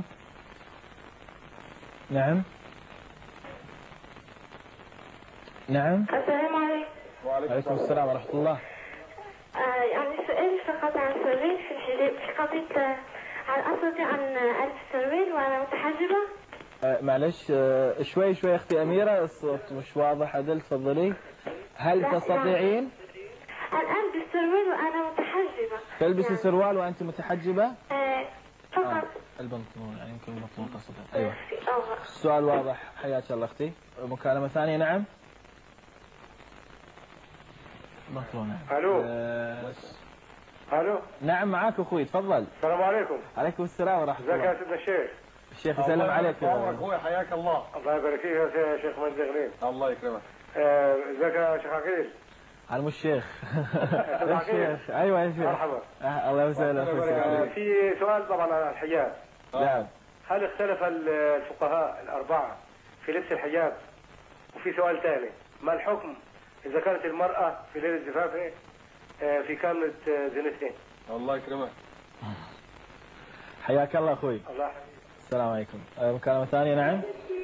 Speaker 1: نعم نعم.
Speaker 3: السلام عليكم.
Speaker 1: وعليكم السلام ورحمة الله.
Speaker 3: يعني سؤال فقط عن سرويل في الحجاب، في قضية هل أستطيع أن ألبس سرويل وأنا متحجبة؟
Speaker 1: معلش شوي اختي اميره، الصوت مش واضح. عدل تفضلي. هل تستطيعين
Speaker 3: أن ألبس سرويل وأنا متحجبة؟
Speaker 1: تلبسي سروال وانت متحجبه؟
Speaker 3: فقط
Speaker 1: البنطلون، يعني يمكن البنطلون قصدك. ايوه السؤال واضح. حياك الله اختي. مكالمه ثانيه. نعم بنطلون.
Speaker 9: الو الو.
Speaker 1: نعم معاك اخوي تفضل.
Speaker 9: السلام عليكم.
Speaker 1: عليكم السلام ورحمه الله.
Speaker 9: ازيك يا سيدنا الشيخ؟
Speaker 1: الشيخ يسلم عليك
Speaker 2: اخوي حياك الله.
Speaker 9: الله يبارك فيك يا شيخ مجدي غنيم.
Speaker 2: الله يكرمك.
Speaker 9: ازيك يا شيخ عقيل؟
Speaker 1: على مو الشيخ. الشيخ ايوه يا شيخ.
Speaker 9: مرحبا.
Speaker 1: الله يسلمك.
Speaker 9: في سؤال طبعا عن الحجاب.
Speaker 1: نعم.
Speaker 9: هل اختلف الفقهاء الاربعه في لبس الحجاب؟ وفي سؤال ثاني، ما الحكم اذا كانت المراه في ليله زفافها في كامله زينتها؟
Speaker 2: الله يكرمك.
Speaker 1: حياك الله اخوي.
Speaker 9: الله.
Speaker 1: السلام عليكم. مكالمة ثانية. نعم.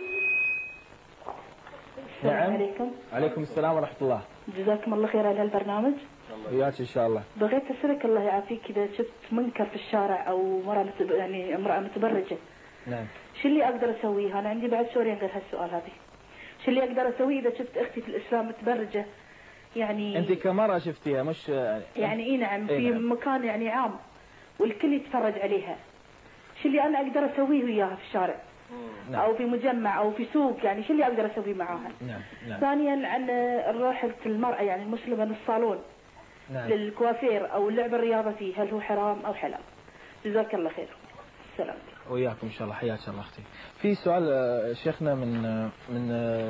Speaker 10: السلام عليكم.
Speaker 1: عليكم السلام ورحمة الله.
Speaker 10: جزاكم الله خير على هالبرنامج.
Speaker 1: وياك ان شاء الله.
Speaker 10: بغيت اسالك الله يعافيك، اذا شفت منكر في الشارع او يعني امرأة متبرجة،
Speaker 1: نعم،
Speaker 10: شو اللي اقدر اسويه؟ انا عندي بعد سوريا غير هالسؤال هذه. شو اللي اقدر اسويه اذا شفت اختي في الاسلام متبرجة؟ يعني
Speaker 1: انت كمرأة شفتيها مش
Speaker 10: يعني اي نعم، في
Speaker 1: نعم.
Speaker 10: مكان يعني عام والكل يتفرج عليها، شو اللي انا اقدر اسويه وياها في الشارع؟
Speaker 1: نعم.
Speaker 10: او في مجمع او في سوق، يعني شو اللي اقدر اسويه معاها؟
Speaker 1: نعم. نعم.
Speaker 10: ثانيا عن روح المرأة يعني المسلمة للصالون،
Speaker 1: نعم،
Speaker 10: للكوافير او اللعب الرياضة فيه، هل هو حرام او حلال؟ جزاك الله خير. السلام.
Speaker 1: وياكم ان شاء الله. حياك الله اختي. في سؤال شيخنا من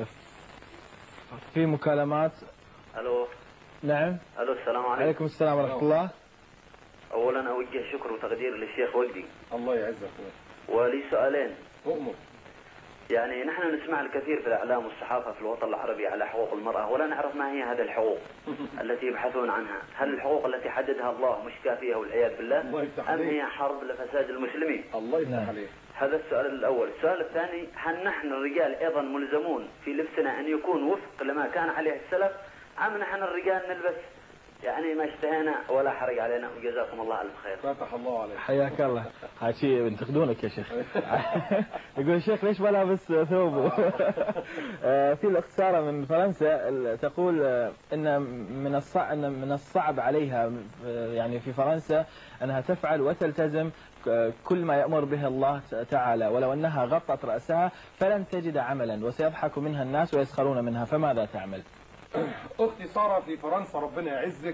Speaker 1: في مكالمات.
Speaker 11: الو.
Speaker 1: نعم.
Speaker 11: الو السلام عليكم.
Speaker 1: عليكم السلام ورحمة الله.
Speaker 11: اولا اوجه شكر وتقدير للشيخ وجدي.
Speaker 2: الله يعزك.
Speaker 11: ولي سؤالين.
Speaker 2: أؤمر.
Speaker 11: يعني نحن نسمع الكثير في الاعلام والصحافه في الوطن العربي على حقوق المراه، ولا نعرف ما هي هذه الحقوق التي يبحثون عنها. هل الحقوق التي حددها الله مش كافيه والعياذ بالله، ام هي حرب لفساد المسلمين؟
Speaker 2: الله يفتح عليك.
Speaker 11: هذا السؤال الاول. السؤال الثاني، هل نحن الرجال ايضا ملزمون في لبسنا ان يكون وفق لما كان عليه السلف، ام نحن الرجال نلبس يعني ما اشتهينا ولا حرج علينا؟ وجزاكم الله الف خير.
Speaker 2: فتح الله عليك.
Speaker 1: حياك الله. هاي شيء بنتقدونك يا شيخ. يقول الشيخ ليش ما لابس ثوبه؟ في الاختصار من فرنسا تقول ان من الصعب عليها يعني في فرنسا انها تفعل وتلتزم كل ما يأمر به الله تعالى، ولو انها غطت رأسها فلن تجد عملا وسيضحك منها الناس ويسخرون منها، فماذا تعمل؟
Speaker 2: اختي سارة في فرنسا ربنا يعزك،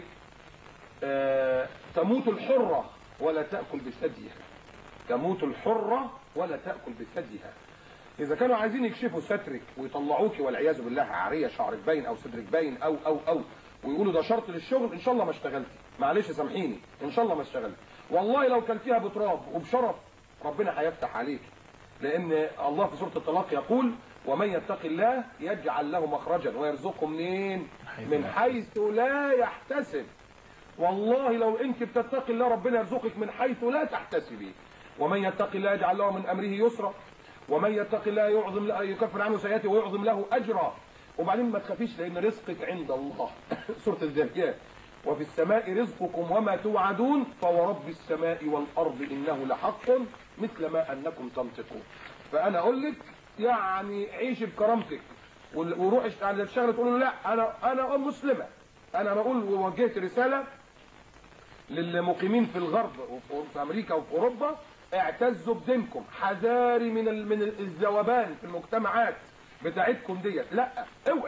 Speaker 2: تموت الحرة ولا تأكل بثديها. تموت الحرة ولا تأكل بثديها. إذا كانوا عايزين يكشفوا سترك ويطلعوك والعياذ بالله عارية، شعرك باين أو صدرك باين أو ويقولوا ده شرط للشغل، إن شاء الله ما اشتغلتي، معلش سامحيني، إن شاء الله ما اشتغلتي. والله لو كلتيها بتراب وبشرف ربنا هيفتح عليك، لأن الله في سورة الطلاق يقول ومن يتق الله يجعل له مخرجا ويرزقه منين؟ من حيث لا يحتسب. والله لو انت بتتقي الله ربنا يرزقك من حيث لا تحتسبي. ومن يتق الله يجعل له من امره يسرا، ومن يتق الله يكفر عنه سيئاته ويعظم له اجرا. وبعدين ما تخافيش لان رزقك عند الله. سوره الذاريات، وفي السماء رزقكم وما توعدون فورب السماء والارض انه لحق مثل ما انكم تنطقون. فانا اقول لك يعني عيش بكرامتك وروح على الشغل تقول له لا انا مسلمه. انا بقول ووجهت رساله للمقيمين في الغرب وفي امريكا وفي اوروبا، اعتزوا بدينكم، حذاري من الذوبان في المجتمعات بتاعتكم ديت. لا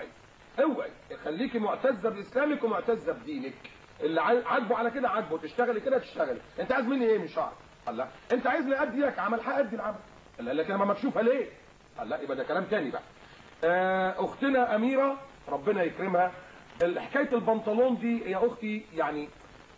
Speaker 2: اوعي خليكي معتزه باسلامك ومعتزه بدينك. اللي عاجبه على كده عاجبه، تشتغلي كده تشتغلي. انت عايز مني ايه؟ مش شعر. الله انت عايزني ادي لك عمل هادي العمل. لكن انا مكشوفه ليه؟ الله يبقى ده كلام تاني بقى. اختنا اميره ربنا يكرمها، حكايه البنطلون دي يا اختي يعني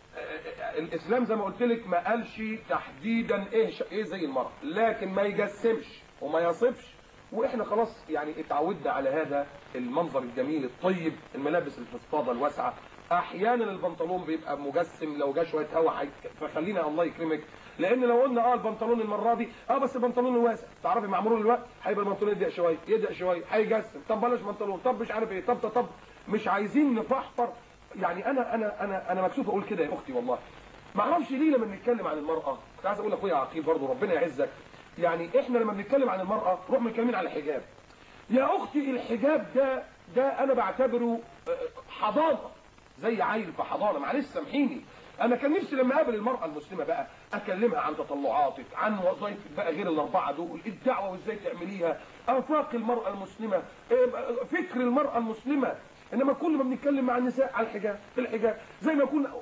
Speaker 2: الاسلام زي ما قلت لك ما قالش تحديدا ايه زي المرأة، لكن ما يجسمش وما يصفش. واحنا خلاص يعني اتعودنا على هذا المنظر الجميل الطيب، الملابس الفضفاضه الواسعه. احيانا البنطلون بيبقى مجسم لو جه شويه هواء، فخلينا الله يكرمك، لان لو قلنا البنطلون المره دي بس البنطلون الواسع، تعرفي مع مرور الوقت هيبقى البنطلون يضيق شويه هيجسم، طب بلاش بنطلون، طب مش عارف ايه، طب مش عايزين نفحفر. يعني انا مكسوف اقول كده يا اختي والله. ما اعرفش ليه لما بنتكلم عن المراه، كنت عايز اقول لاخويا عقيل برضه ربنا يعزك، يعني احنا لما بنتكلم عن المراه نروح متكلمين على الحجاب. يا اختي الحجاب ده انا بعتبره حضانه، زي عيل في حضانه. معلش سامحيني، انا كان نفسي لما اقابل المراه المسلمه بقى اكلمها عن تطلعاتك، عن وظائف بقى غير الاربعه دول، الدعوه وازاي تعمليها، افاق المراه المسلمه، فكر المراه المسلمه. انما كل ما بنتكلم مع النساء على الحجاب في الحجاب زي ما يكون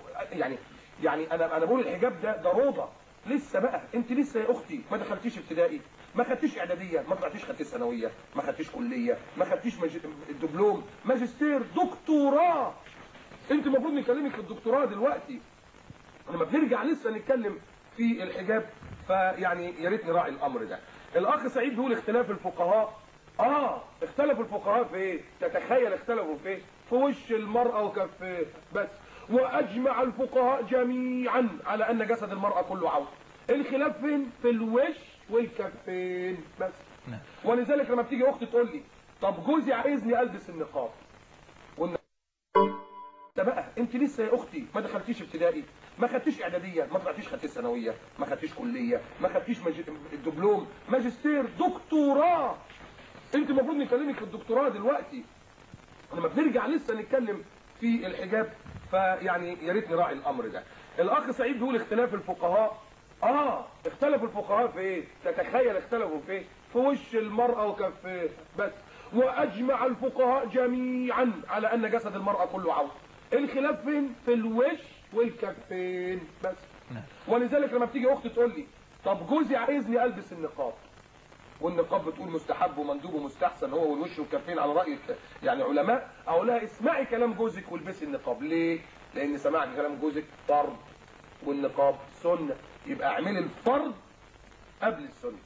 Speaker 2: يعني انا بقول الحجاب ده روضه. لسه بقى انت لسه يا اختي ما دخلتيش ابتدائي، ما خدتيش اعداديه، ما طلعتيش خدتي ثانويه، ما خدتيش كليه، ما خدتيش دبلوم، ماجستير، دكتوراه. انت المفروض نكلمك في الدكتوراه دلوقتي. لما بنرجع لسه نتكلم في الحجاب، فيعني يا ريت نراعي الامر ده. الاخ سعيد بيقول اختلاف الفقهاء. اختلفوا الفقهاء في ايه؟ تتخيل اختلفوا في ايه؟ في وش المرأة وكفيه بس. واجمع الفقهاء جميعا على ان جسد المرأة كله عورة. الخلاف فين؟ في الوش والكفين بس. ولذلك لما بتيجي اختي تقول لي طب جوزي عايزني البس النقاب، بقى انت لسه يا اختي ما دخلتيش ابتدائي، ما خدتيش اعداديه، ما طلعتيش خدتي ثانويه، ما خدتيش كليه، ما خدتيش دبلوم، ماجستير، دكتوراه. انت المفروض نكلمك في الدكتوراه دلوقتي. لما بنرجع لسه نتكلم في الحجاب، فيعني يا ريت نراعي الامر ده. الاخ سعيد بيقول اختلاف الفقهاء. اختلفوا الفقهاء في ايه؟ تتخيل اختلفوا في ايه؟ في وش المرأة وكفيه بس. واجمع الفقهاء جميعا على ان جسد المرأة كله عورة. الخلاف فين؟ في الوش والكفين بس. ولذلك لما بتيجي اختي تقول لي طب جوزي عايزني البس النقاب، والنقاب بتقول مستحب ومندوب ومستحسن هو والوش والكفين على راي يعني علماء، اقول لها اسمعي كلام جوزك والبسي النقاب. ليه؟ لان سمعت كلام جوزك فرض والنقاب سنه، يبقى اعملي الفرض قبل السنه.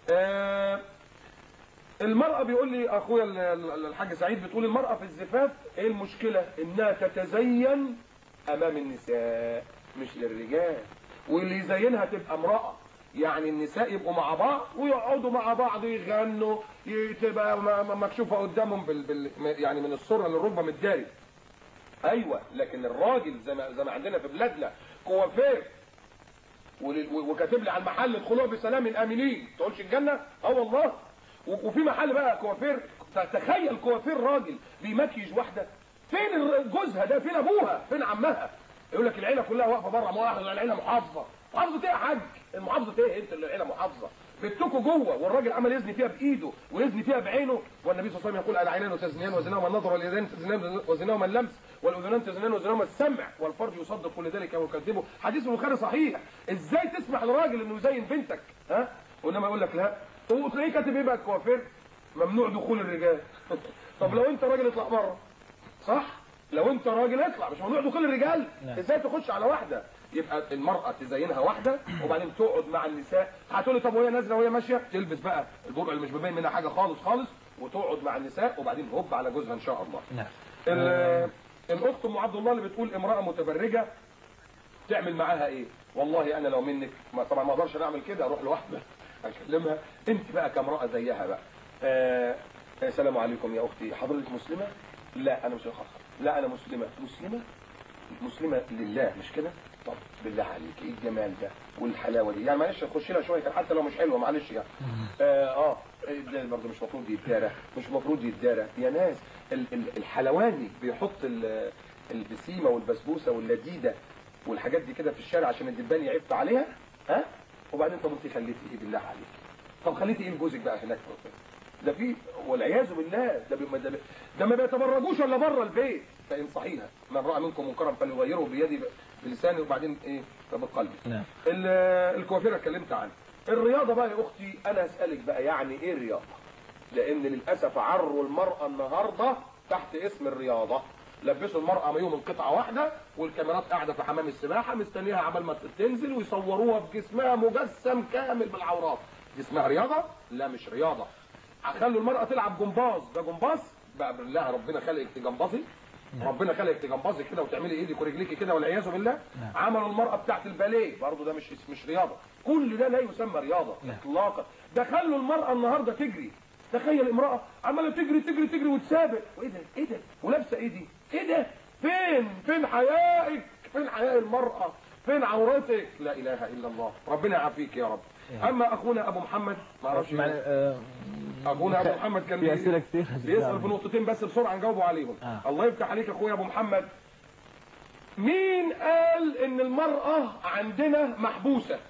Speaker 2: المرأة بيقول لي اخويا الحاج سعيد، بتقول المرأة في الزفاف ايه المشكلة؟ انها تتزين امام النساء مش للرجال، واللي يزينها تبقى امرأة. يعني النساء يبقوا مع بعض ويقعدوا مع بعض يغنوا، تبقى مكشوفة قدامهم يعني من السرة للركبة متداري. ايوه، لكن الراجل زي ما عندنا في بلادنا كوافير وكاتب لي على المحل ادخلوها بسلام امنين، تقولش الجنة؟ والله. وفي محل بقى كوافير، تخيل كوافير راجل بيمكيج واحده، فين جوزها ده؟ فين ابوها؟ فين عمها؟ يقول لك العيله كلها واقفه بره، ما العيله محافظه. محافظه ايه يا حاج؟ المحافظه ايه؟ انت اللي العيله محافظه. بيتكوا جوه والراجل عمل يزني فيها بايده ويزني فيها بعينه، والنبي صلى الله عليه وسلم يقول العينان تزنيان وزناهما النظر، واليدين تزنيان وزناهما اللمس، والاذنان تزنيان وزناهما السمع، والفرج يصدق كل ذلك ويكذبه. حديث البخاري صحيح. ازاي تسمح لراجل انه يزين بنتك؟ وانما يقول لك لا، وتلاقيه كاتب ايه بقى الكوافير؟ ممنوع دخول الرجال. طب لو انت راجل اطلع بره، صح؟ لو انت راجل اطلع، مش ممنوع دخول الرجال. ازاي تخش على واحده؟ يبقى المرأة تزينها واحدة وبعدين تقعد مع النساء. هتقولي طب وهي نازله وهي ماشيه تلبس بقى البرقع اللي مش بيبين منها حاجه خالص، وتقعد مع النساء وبعدين هوب على جوزها ان شاء الله.
Speaker 1: نعم.
Speaker 2: الاخت ام عبد الله اللي بتقول امراه متبرجه تعمل معاها ايه؟ والله انا لو منك طبعا ما اقدرش اعمل كده، اروح لوحدها اكلمها. انت بقى كامراه زيها بقى. السلام عليكم يا اختي، حضرتك مسلمه؟ لا انا مش خلاص. لا انا مسلمه. مسلمه لله مش كده؟ طب بالله عليك ايه الجمال ده والحلاوه دي؟ يعني معلش نخش لها شويه حتى لو مش حلوه معلش يعني. ده برضه مش المفروض يتدارى، مش المفروض يتدارى يا ناس. الحلواني بيحط البسيمه والبسبوسه واللذيذه والحاجات دي كده في الشارع عشان الدبان يعف عليها. وبعدين طب انت خليتي ايه بالله عليك؟ طب خليتي ايه لجوزك بقى هناك؟ ده في والعياذ بالله ده ما بيتبرجوش الا بره البيت. فانصحيها، من راى منكم منكرا فليغيره بيده بلسانه وبعدين ايه فبقلبه.
Speaker 1: نعم.
Speaker 2: الكوافيره اتكلمت عنها. الرياضه بقى يا اختي، انا اسالك بقى يعني ايه الرياضه؟ لان للاسف عروا المراه النهارده تحت اسم الرياضه. لبسوا المرأة مايوه من قطعة واحدة والكاميرات قاعدة في حمام السباحة مستنيها عبال ما تنزل ويصوروها بجسمها مجسم كامل بالعورات. دي اسمها رياضة؟ لا مش رياضة. خلوا المرأة تلعب جمباز، ده جمباز؟ بقى بالله ربنا خلقك تجمبازي؟ ربنا خلقك تجمبازي كده وتعملي ايدك ورجليكي كده والعياذ بالله؟ عملوا المرأة بتاعت الباليه برضه، ده مش رياضة. كل ده لا يسمى رياضة اطلاقا. ده خلوا المرأة النهارده تجري. تخيل امرأة عمالة تجري وتسابق، وايه ده؟ ايه ده؟ ولابسة ايه دي؟ ايه ده؟ فين حيائك؟ فين حياء المرأة؟ فين عورتك؟ لا اله الا الله، ربنا يعافيك يا رب. اما اخونا ابو محمد ما اعرفش اخونا ابو محمد كان
Speaker 1: بيسأل كتير
Speaker 2: بيسأل في نقطتين بس بسرعة نجاوبوا عليهم. الله يفتح عليك اخويا ابو محمد. مين قال ان المرأة عندنا محبوسة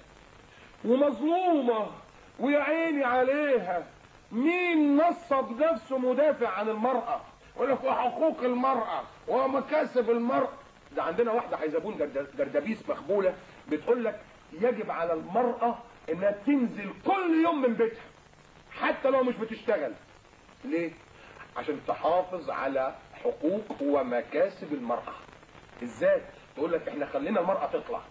Speaker 2: ومظلومة ويا عيني عليها؟ مين نصب نفسه مدافع عن المرأة ويقول لك حقوق المرأة ومكاسب المرأة؟ ده عندنا واحدة حيزبون دردبيس مخبولة بتقول لك يجب على المرأة انها تنزل كل يوم من بيتها حتى لو مش بتشتغل. ليه؟ عشان تحافظ على حقوق ومكاسب المرأة. ازاي؟ تقول لك احنا خلينا المرأة تطلع.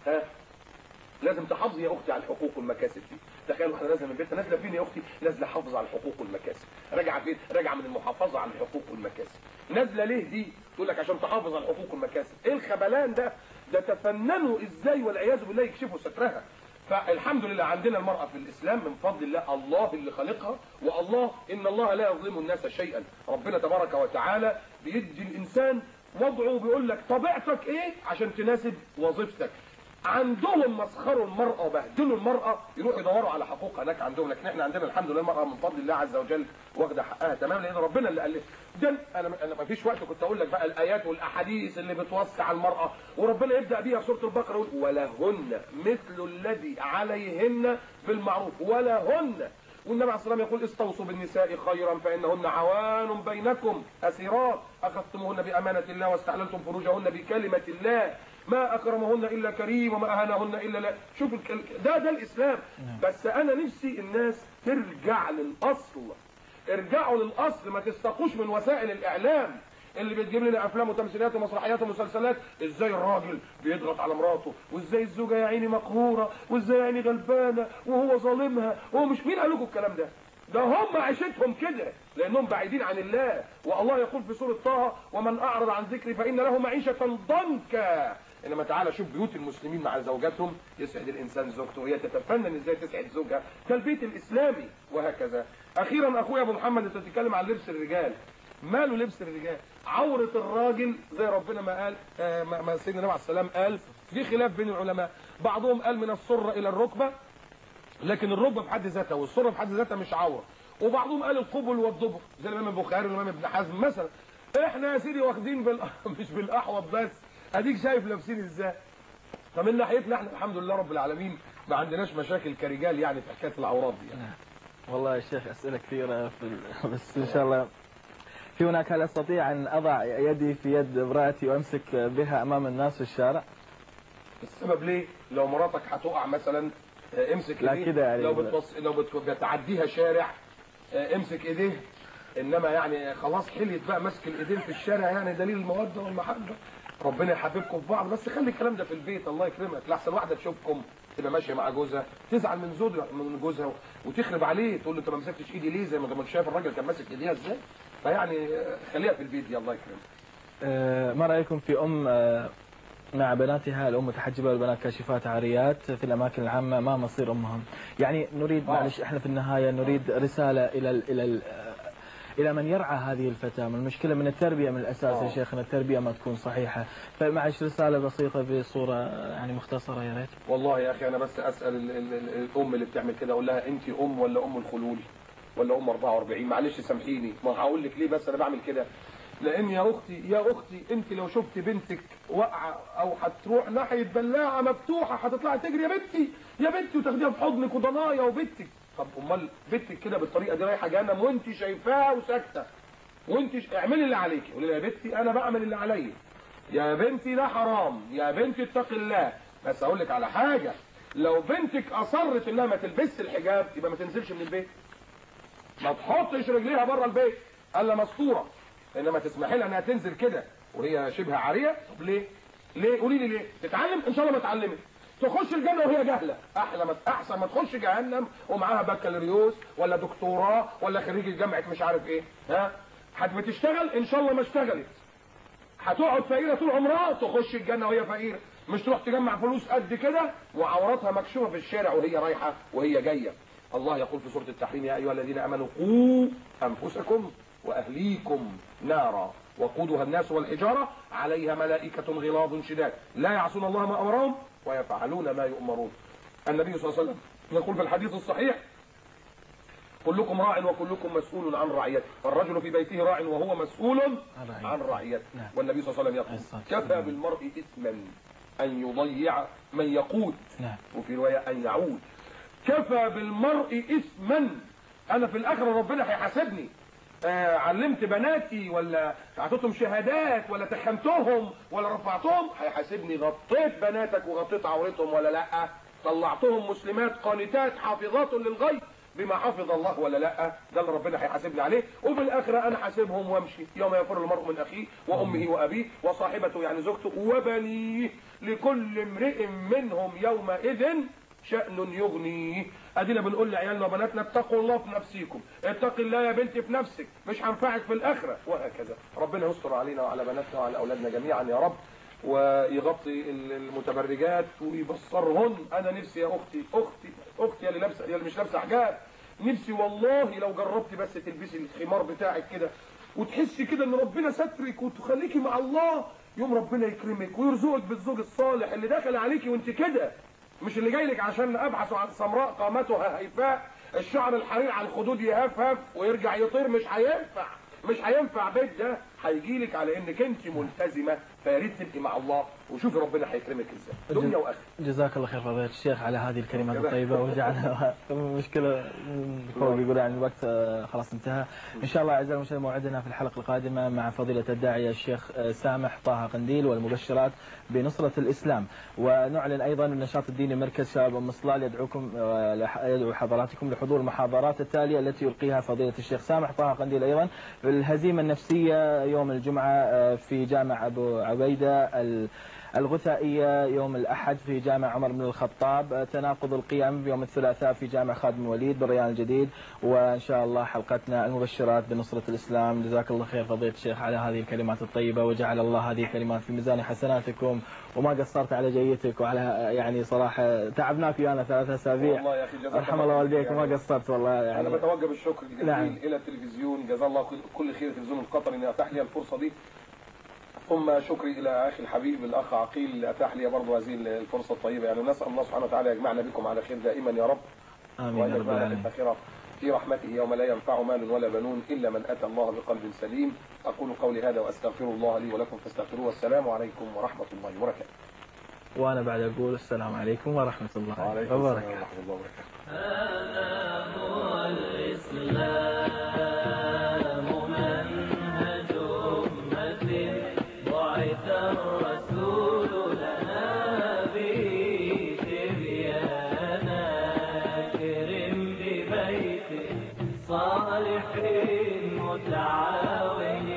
Speaker 2: لازم تحافظي يا اختي على الحقوق والمكاسب دي. تخيلوا احنا نازله من بيتنا، نازله فين يا اختي؟ نازله حافظ على الحقوق والمكاسب. راجعه فين؟ راجعه من المحافظه على الحقوق والمكاسب. نازله ليه دي؟ تقول لك عشان تحافظ على الحقوق والمكاسب. ايه الخبلان ده؟ ده تفننوا ازاي والعياذ بالله يكشفوا سترها. فالحمد لله عندنا المرأة في الإسلام من فضل الله، الله اللي خلقها. والله إن الله لا يظلم الناس شيئا. ربنا تبارك وتعالى بيدي الإنسان وضعه، بيقول لك طبيعتك إيه عشان تناسب وظيفتك. عندهم مسخروا المرأة وبهدلوا المرأة، يروحوا يدوروا على حقوقها هناك عندهم. لكن احنا عندنا الحمد لله المرأة من فضل الله عز وجل واخده حقها تمام، لان ربنا اللي قال ده. انا ما فيش وقت كنت اقول لك بقى الايات والاحاديث اللي بتوسع المرأة، وربنا يبدا بيها سورة البقرة يقول ولهن مثل الذي عليهن بالمعروف ولهن. والنبي عليه الصلاه والسلام يقول استوصوا بالنساء خيرا فانهن عوان بينكم اسيرات اخذتموهن بامانه الله واستحللتم فروجهن بكلمه الله ما اكرمهن الا كريم وما اهانهن الا لا. شوف ده الاسلام. بس انا نفسي الناس ترجع للاصل. ارجعوا للاصل، ما تستقوش من وسائل الاعلام اللي بتجيب لنا افلام وتمثيليات ومسرحيات ومسلسلات. ازاي الراجل بيضغط على مراته، وازاي الزوجه يا عيني مقهوره، وازاي يا عيني غلبانه وهو ظالمها وهو مش. مين قال لكم الكلام ده؟ ده هم عيشتهم كده لانهم بعيدين عن الله. والله يقول في سوره طه ومن اعرض عن ذكري فان له معيشه ضنكا. انما تعالى شوف بيوت المسلمين مع زوجاتهم، يسعد الانسان زوجته وهي تتفنن ازاي تسعد زوجها. ده البيت الاسلامي وهكذا. اخيرا اخويا ابو محمد انت بتتكلم عن لبس الرجال. ماله لبس الرجال؟ عورة الراجل زي ربنا ما قال، ما سيدنا النبي عليه السلام قال. في خلاف بين العلماء، بعضهم قال من السرة الى الركبة، لكن الركبة في حد ذاتها والسرة في حد ذاتها مش عورة. وبعضهم قال القبل والضبر زي الامام البخاري والامام ابن حزم مثلا. احنا يا سيدي واخدين مش بالاحوط بس، اديك شايف لابسين ازاي. فمن ناحيتنا احنا الحمد لله رب العالمين ما عندناش مشاكل كرجال يعني في حكايه العورات دي يعني.
Speaker 1: والله يا شيخ اسئله كثيره بس ان شاء الله في هناك. هل استطيع ان اضع يدي في يد امراتي وامسك بها امام الناس في الشارع؟
Speaker 2: السبب ليه؟ لو مراتك هتقع مثلا امسك
Speaker 1: لا كده يعني
Speaker 2: لو بتعديها شارع امسك ايديه. انما يعني خلاص حليت بقى مسك الايدين في الشارع يعني دليل الموده والمحبه. ربنا يحببكم في بعض، بس خلي الكلام ده في البيت الله يكرمك، لحسن واحده تشوفكم تبقى ماشيه مع جوزها تزعل من جوزها وتخرب عليه، تقول له انت ما مسكتش ايدي ليه؟ زي ما انت شايف الراجل كان ماسك ايديها ازاي. فيعني خليها في البيت دي، الله يكرمك.
Speaker 1: ما رايكم في مع بناتها، الام متحجبه والبنات كاشفات عاريات في الاماكن العامه، ما مصير امهم؟ يعني نريد معلش احنا في النهايه نريد رساله الى من يرعى هذه الفتاه. من المشكله من التربيه من الاساس يا شيخنا، التربيه ما تكون صحيحه. فمعلش رساله بسيطه بصوره يعني مختصره يا ريت.
Speaker 2: والله يا اخي انا بس اسال الام اللي بتعمل كده، اقول لها انت ام ولا ام الخلول ولا ام 44؟ معلش سامحيني، ما هقول لك ليه بس انا بعمل كده. لان يا اختي انت لو شفت بنتك واقعه او هتروح ناحيه بلاعه مفتوحه هتطلعي تجري يا بنتي وتاخديها في حضنك وضنايا وبنتك. طب امال بنتك كده بالطريقه دي رايحه جهنم وانت شايفاها وساكته، وانت اعملي اللي عليكي. قولي لها يا بنتي انا بعمل اللي عليا، يا بنتي ده حرام، يا بنتي اتقي الله. بس اقول لك على حاجه، لو بنتك اصرت انها ما تلبسش الحجاب يبقى ما تنزلش من البيت، ما تحطش رجليها بره البيت الا مستوره. انما تسمحي لها انها تنزل كده وهي شبه عاريه. طب ليه قولي لي ليه؟ تتعلم ان شاء الله ما اتعلمت، تخش الجنه وهي جاهله احسن ما تخش جهنم ومعاها بكالوريوس ولا دكتوراه ولا خريجه جامعه مش عارف ايه. بتشتغل ان شاء الله ما اشتغلت، هتقعد فقيره طول عمرها، تخش الجنه وهي فقيره، مش تروح تجمع فلوس قد كده وعوراتها مكشوفه في الشارع وهي رايحه وهي جايه. الله يقول في سوره التحريم يا ايها الذين امنوا قوا انفسكم واهليكم نارا وقودها الناس والحجاره عليها ملائكه غلاظ شداد لا يعصون الله ما امرهم ويفعلون ما يؤمرون. النبي صلى الله عليه وسلم يقول في الحديث الصحيح كلكم راع وكلكم مسؤول عن رعيته، والرجل في بيته راع وهو مسؤول عن رعيته. والنبي صلى الله عليه وسلم يقول كفى بالمرء اثما ان يضيع من يقود، وفي روايه ان يعود. كفى بالمرء اثما، انا في الاخره ربنا هيحاسبني علمت بناتي ولا اعطيتهم شهادات ولا تخنتهم ولا رفعتهم، هيحاسبني غطيت بناتك وغطيت عورتهم ولا لا، طلعتهم مسلمات قانتات حافظات للغيب بما حفظ الله ولا لا. ده اللي ربنا هيحاسبني عليه، وفي الاخره انا حاسبهم وامشي. يوم يفر المرء من اخيه وامه وابيه وصاحبته يعني زوجته وبنيه لكل امرئ منهم يومئذ شأن يغنيه. ادينا بنقول لعيالنا وبناتنا اتقوا الله في نفسيكم، اتقي الله يا بنتي في نفسك، مش هنفعك في الاخره، وهكذا. ربنا يستر علينا وعلى بناتنا وعلى اولادنا جميعا يا رب، ويغطي المتبرجات ويبصرهن. انا نفسي يا اختي اللي لابسه اللي مش لابسه حجاب، نفسي والله لو جربتي بس تلبسي الخمار بتاعك كده وتحسي كده ان ربنا سترك وتخليكي مع الله، يوم ربنا يكرمك ويرزقك بالزوج الصالح اللي داخل عليكي وانت كده، مش اللي جاي لك عشان ابحث عن سمراء قامتها هيفاء الشعر الحرير على الخدود يهفهف ويرجع يطير. مش هينفع بيت ده، هيجي لك على انك انت ملتزمه. فيا ريت تبقي مع الله وشوفي ربنا هيكرمك ازاي دنيا واخره.
Speaker 1: جزاك الله خير فضيلة الشيخ على هذه الكلمات الطيبه، وجعلنا مشكله فوق يقول يعني الوقت خلاص انتهى. ان شاء الله اعزائي المشاهدين موعدنا في الحلقه القادمه مع فضيله الداعيه الشيخ سامح طه قنديل والمبشرات بنصره الاسلام. ونعلن ايضا النشاط الديني مركز شباب ام صلال يدعو حضراتكم لحضور المحاضرات التاليه التي يلقيها فضيله الشيخ سامح طه قنديل ايضا. الهزيمه النفسيه يوم الجمعه في جامع ابو عبيده، الغثائية يوم الأحد في جامع عمر بن الخطاب، تناقض القيم يوم الثلاثاء في جامع خادم الوليد بالريان الجديد، وإن شاء الله حلقتنا المبشرات بنصرة الإسلام. جزاك الله خير فضيلة الشيخ على هذه الكلمات الطيبة، وجعل الله هذه الكلمات في ميزان حسناتكم، وما قصرت على جيتك وعلى يعني صراحة تعبناك ويانا 3 أسابيع.
Speaker 2: والله يا أخي جزاك الله
Speaker 1: رحم الله والديك وما قصرت والله يعني.
Speaker 2: أنا بتوجه بالشكر الجزيل إلى التلفزيون، جزاه الله كل خير التلفزيون القطري إن أتاح لي الفرصة دي، ثم شكري الى اخي الحبيب الاخ عقيل اللي اتاح لي برضه هذه الفرصه الطيبه. يعني نسال الله سبحانه وتعالى يجمعنا بكم على خير دائما يا رب،
Speaker 1: امين يا رب العالمين،
Speaker 2: في رحمته يوم لا ينفع مال ولا بنون الا من اتى الله بقلب سليم. اقول قولي هذا واستغفر الله لي ولكم فاستغفروه، والسلام عليكم ورحمه الله وبركاته.
Speaker 1: وانا بعد اقول السلام عليكم ورحمه الله وبركاته. هذا هو الاسلام الرسول لنا به تبيانا، كرم ببيت صالح متعاون